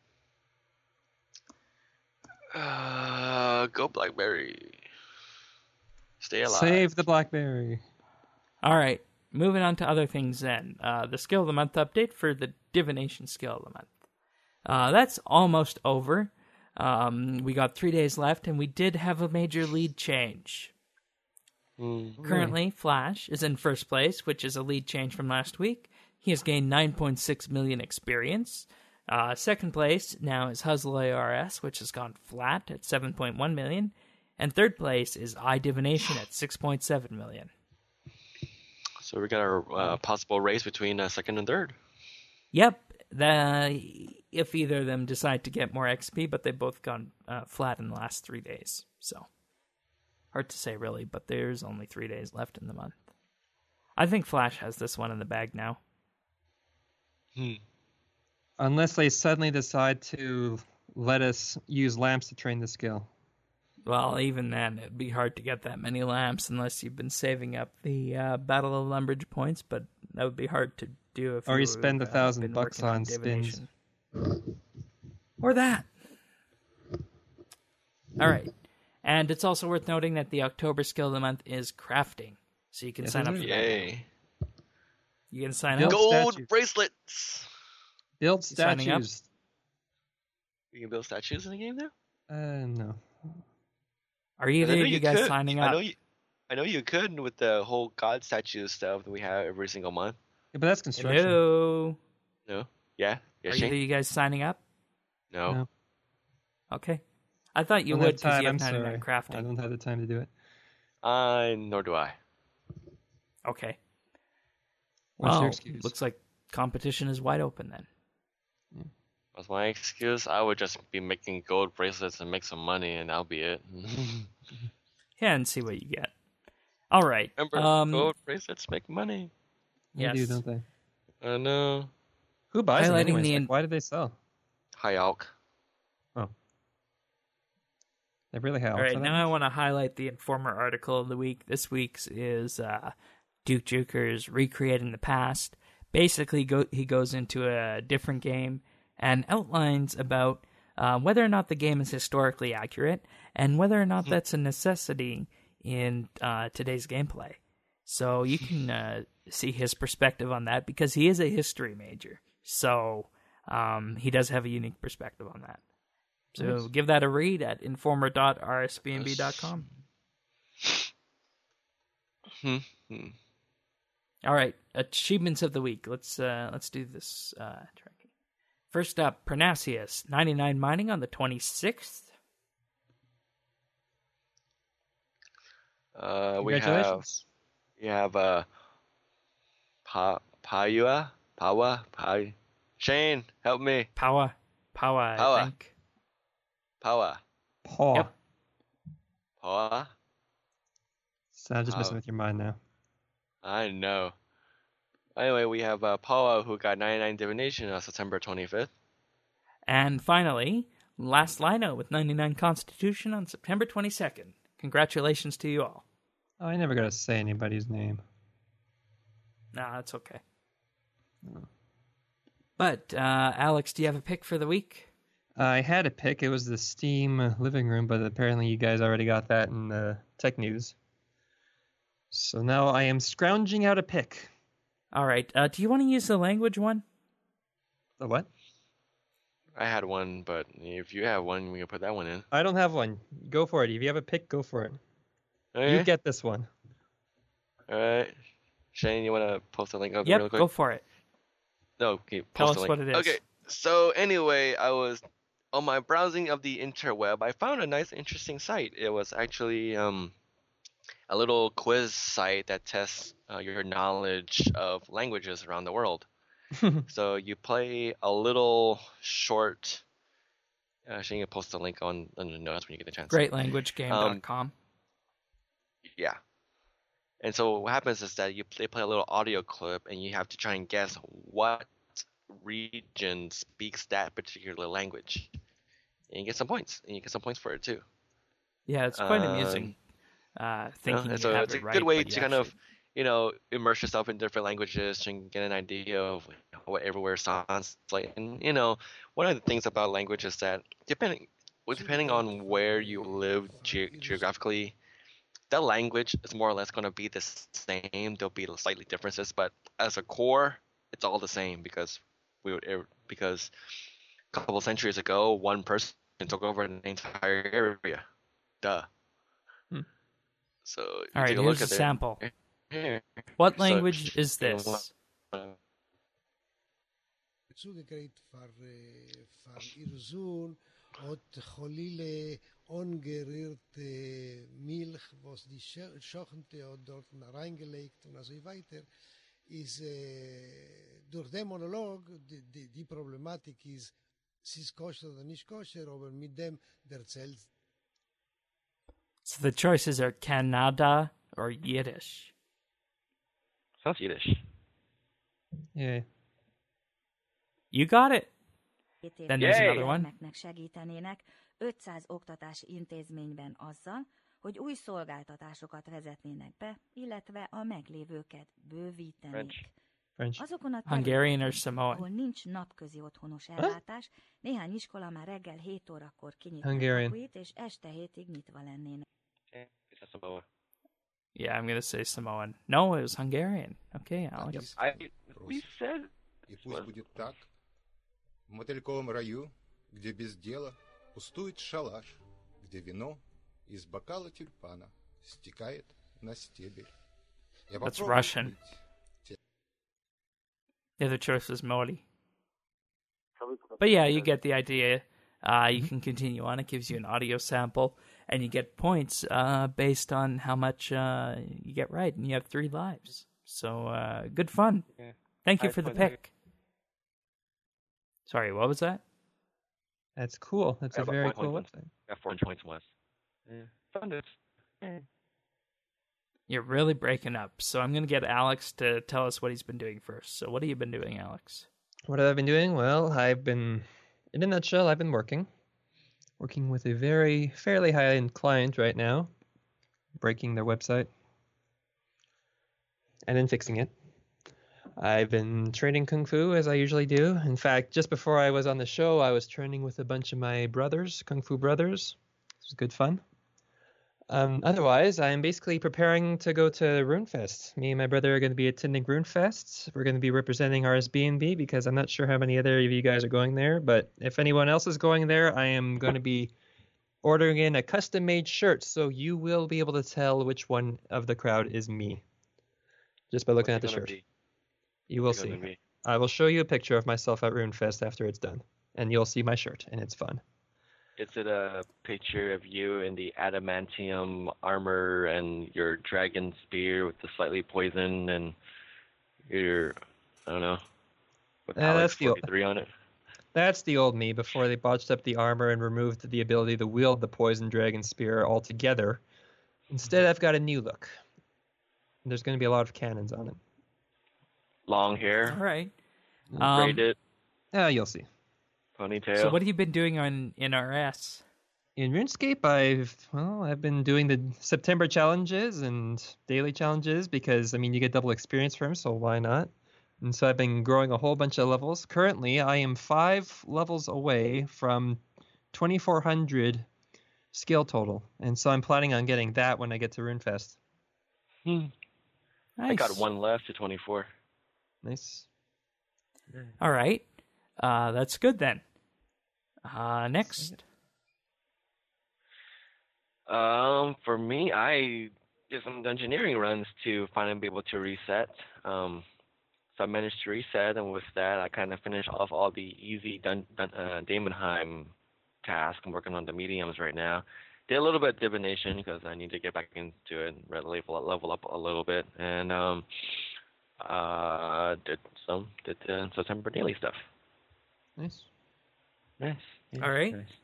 Go BlackBerry. Stay alive. Save the BlackBerry. All right. Moving on to other things then. The Skill of the Month update for the Divination Skill of the Month. That's almost over. We got 3 days left, and we did have a major lead change. Currently, Flash is in first place, which is a lead change from last week. He has gained 9.6 million experience. Second place now is Huzzle ARS, which has gone flat at 7.1 million. And third place is iDivination at 6.7 million. So we got our possible race between second and third. Yep. If either of them decide to get more XP, but they've both gone flat in the last 3 days. So, hard to say really, but there's only 3 days left in the month. I think Flash has this one in the bag now. Unless they suddenly decide to let us use lamps to train the skill. Well, even then, it'd be hard to get that many lamps unless you've been saving up the Battle of Lumbridge points, but that would be hard to do if Or you you spend been $1,000 working on spins. divination. Or that. All right. And it's also worth noting that the October skill of the month is crafting. So you can Yes, sign it up is. for that. Yay. You can sign Build up. Gold statues. bracelets. Build You signing up? statues. You can build statues in the game now? No. Are either I know of you guys could. signing I up? know you could with the whole god statue stuff that we have every single month. Yeah, but that's construction. Hello. No? Yeah? Yeah, Are either of Shane? you guys signing up? No. No. Okay. I thought you Don't would have because time. you have I'm 99 sorry. I crafting. don't have the time to do it. Nor do I. Okay. What's your Well, excuse? looks like competition is wide open then. What's my excuse? I would just be making gold bracelets and make some money, and that'll be it. Yeah, and see what you get. All right. Remember, gold bracelets make money. They do, yes. don't they? I know. Who buys them Highlighting anyways? the Like, why did they sell? High Alk. They really have. All right, now I want to highlight the Informer article of the week. This week's is Duke Juker's Recreating the Past. Basically, he goes into a different game and outlines about whether or not the game is historically accurate and whether or not that's a necessity in today's gameplay. So you can see his perspective on that because he is a history major. So he does have a unique perspective on that. So give that a read at informer.rsbnb.com. All right, achievements of the week. Let's do this tracking. First up, Parnassius 99 mining on the 26th. We Congratulations. have Pawa. Shane, help me. Power, I Power. think. Pawa. Paw. Yep. Pawa. So I'm just messing with your mind now. I know. Anyway, we have Paula, who got 99 divination on September 25th. And finally, Last Lino with 99 Constitution on September 22nd. Congratulations to you all. Oh, I never got to say anybody's name. Nah, that's okay. But, Alex, do you have a pick for the week? I had a pick. It was the Steam living room, but apparently you guys already got that in the tech news. So now I am scrounging out a pick. All right. Do you want to use the language one? The what? I had one, but if you have one, we can put that one in. I don't have one. Go for it. If you have a pick, go for it. Okay. You get this one. All right. Shane, you want to post a link up Yep, real quick? go for it. No, okay, Tell post us a link. what it is. Okay, so anyway, I was on my browsing of the interweb. I found a nice, interesting site. It was actually a little quiz site that tests your knowledge of languages around the world. So you play a little short. Shane, you post a link on the notes when you get the chance. GreatLanguageGame.com. Yeah. And so what happens is that they play a little audio clip, and you have to try and guess what region speaks that particular language. And you get some points, and you get some points for it too. Yeah, it's quite amusing. Thinking you have it's it a right, good way but to you kind actually... of, immerse yourself in different languages and get an idea of what everywhere sounds like. And one of the things about language is that depending on where you live geographically, the language is more or less going to be the same. There'll be slightly differences, but as a core, it's all the same because a couple of centuries ago, one person took over an entire area. Duh. So all right, here's a sample. What language is this? Zugekriegt für ihr Sohn hat Cholile ungerierte Milch, was die Schochente hat dort reingelegt und so weiter, ist durch den Monolog die Problematik ist, es ist koscher oder nicht koscher, aber mit dem erzählt. So the choices are Kannada or Yiddish. Sounds Yiddish. Yeah. You got it. Then there's Yay. another one. Segítenének 500 oktatási intézményben azzal, hogy új szolgáltatásokat vezetnének be, illetve a meglévőket bővítenék. French. Azokon a Hungarian or ahol Samoan? nincs napközi otthonos ellátás, néhány iskola már reggel 7 órakor kinyitná Hungarian. kapuit, és este 7-ig nyitva lennének. Is that Samoa? Yeah, I'm going to say Samoan. No, it was Hungarian. Okay, Alex. We said. И пусть будет так. В мотыльковом раю, где без дела пустует шалаш, где вино из бокала тюльпана стекает на стебель. Я That's попробую Russian. быть The other choice was Modi. But yeah, you get the idea. You can continue on. It gives you an audio sample, and you get points based on how much you get right, and you have 3 lives. So good fun. Yeah. Thank you I for the put pick. Sorry, what was that? That's cool. That's I a got very 4 cool points. website. Got 4 points once. Yeah. Found it. Yeah. You're really breaking up, so I'm going to get Alex to tell us what he's been doing first. So what have you been doing, Alex? What have I been doing? Well, in a nutshell, I've been working with a very fairly high-end client right now, breaking their website and then fixing it. I've been training Kung Fu as I usually do. In fact, just before I was on the show, I was training with a bunch of my brothers, Kung Fu brothers. It was good fun. Otherwise, I'm basically preparing to go to RuneFest. Me and my brother are going to be attending RuneFest. We're going to be representing RSB&B because I'm not sure how many other of you guys are going there. But if anyone else is going there, I am going to be ordering in a custom-made shirt, so you will be able to tell which one of the crowd is me just by looking at the shirt. You will see. I will show you a picture of myself at RuneFest after it's done, and you'll see my shirt, and it's fun. Is it a picture of you in the adamantium armor and your dragon spear with the slightly poison and your, I don't know, with Alex 43 on it? That's the old me before they botched up the armor and removed the ability to wield the poison dragon spear altogether. Instead, I've got a new look. There's going to be a lot of cannons on it. Long hair, All right. braided, You'll see. ponytail. So what have you been doing in RS? In RuneScape, I've been doing the September challenges and daily challenges because you get double experience for them, so why not? And so I've been growing a whole bunch of levels. Currently, I am 5 levels away from 2,400 skill total, and so I'm planning on getting that when I get to RuneFest. Nice. I got 1 left to 24. Nice. All right. That's good then. Next. For me, I did some engineering runs to finally be able to reset. So I managed to reset, and with that, I kind of finished off all the easy Daemonheim tasks. I'm working on the mediums right now. Did a little bit of divination because I need to get back into it and level up a little bit, and did the September daily stuff. Nice. Nice. All right. Nice.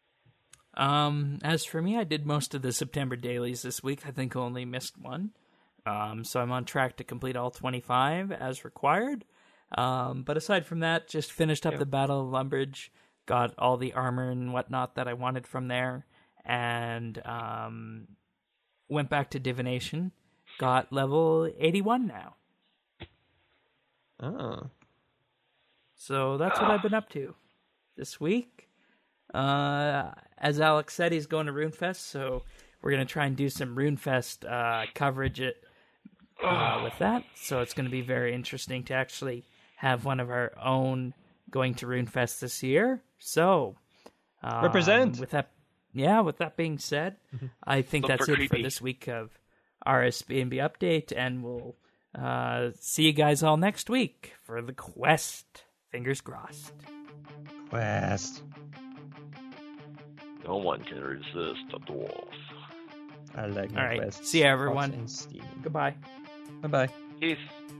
As for me, I did most of the September dailies this week. I think only missed one. So I'm on track to complete all 25 as required. But aside from that, just finished up the Battle of Lumbridge, got all the armor and whatnot that I wanted from there, and went back to divination. Got level 81 now. Oh. So that's what I've been up to this week. As Alex said, he's going to RuneFest, so we're going to try and do some RuneFest coverage with that. So it's going to be very interesting to actually have one of our own going to RuneFest this year. So represent. With that being said, I think Look that's for it creepy. for this week of RSBNB update, and we'll see you guys all next week for the quest. Fingers crossed. Quest. No one can resist a dwarf. I like my All right. quests. See ya, everyone. Hot and steamy. Goodbye. Bye-bye. Peace.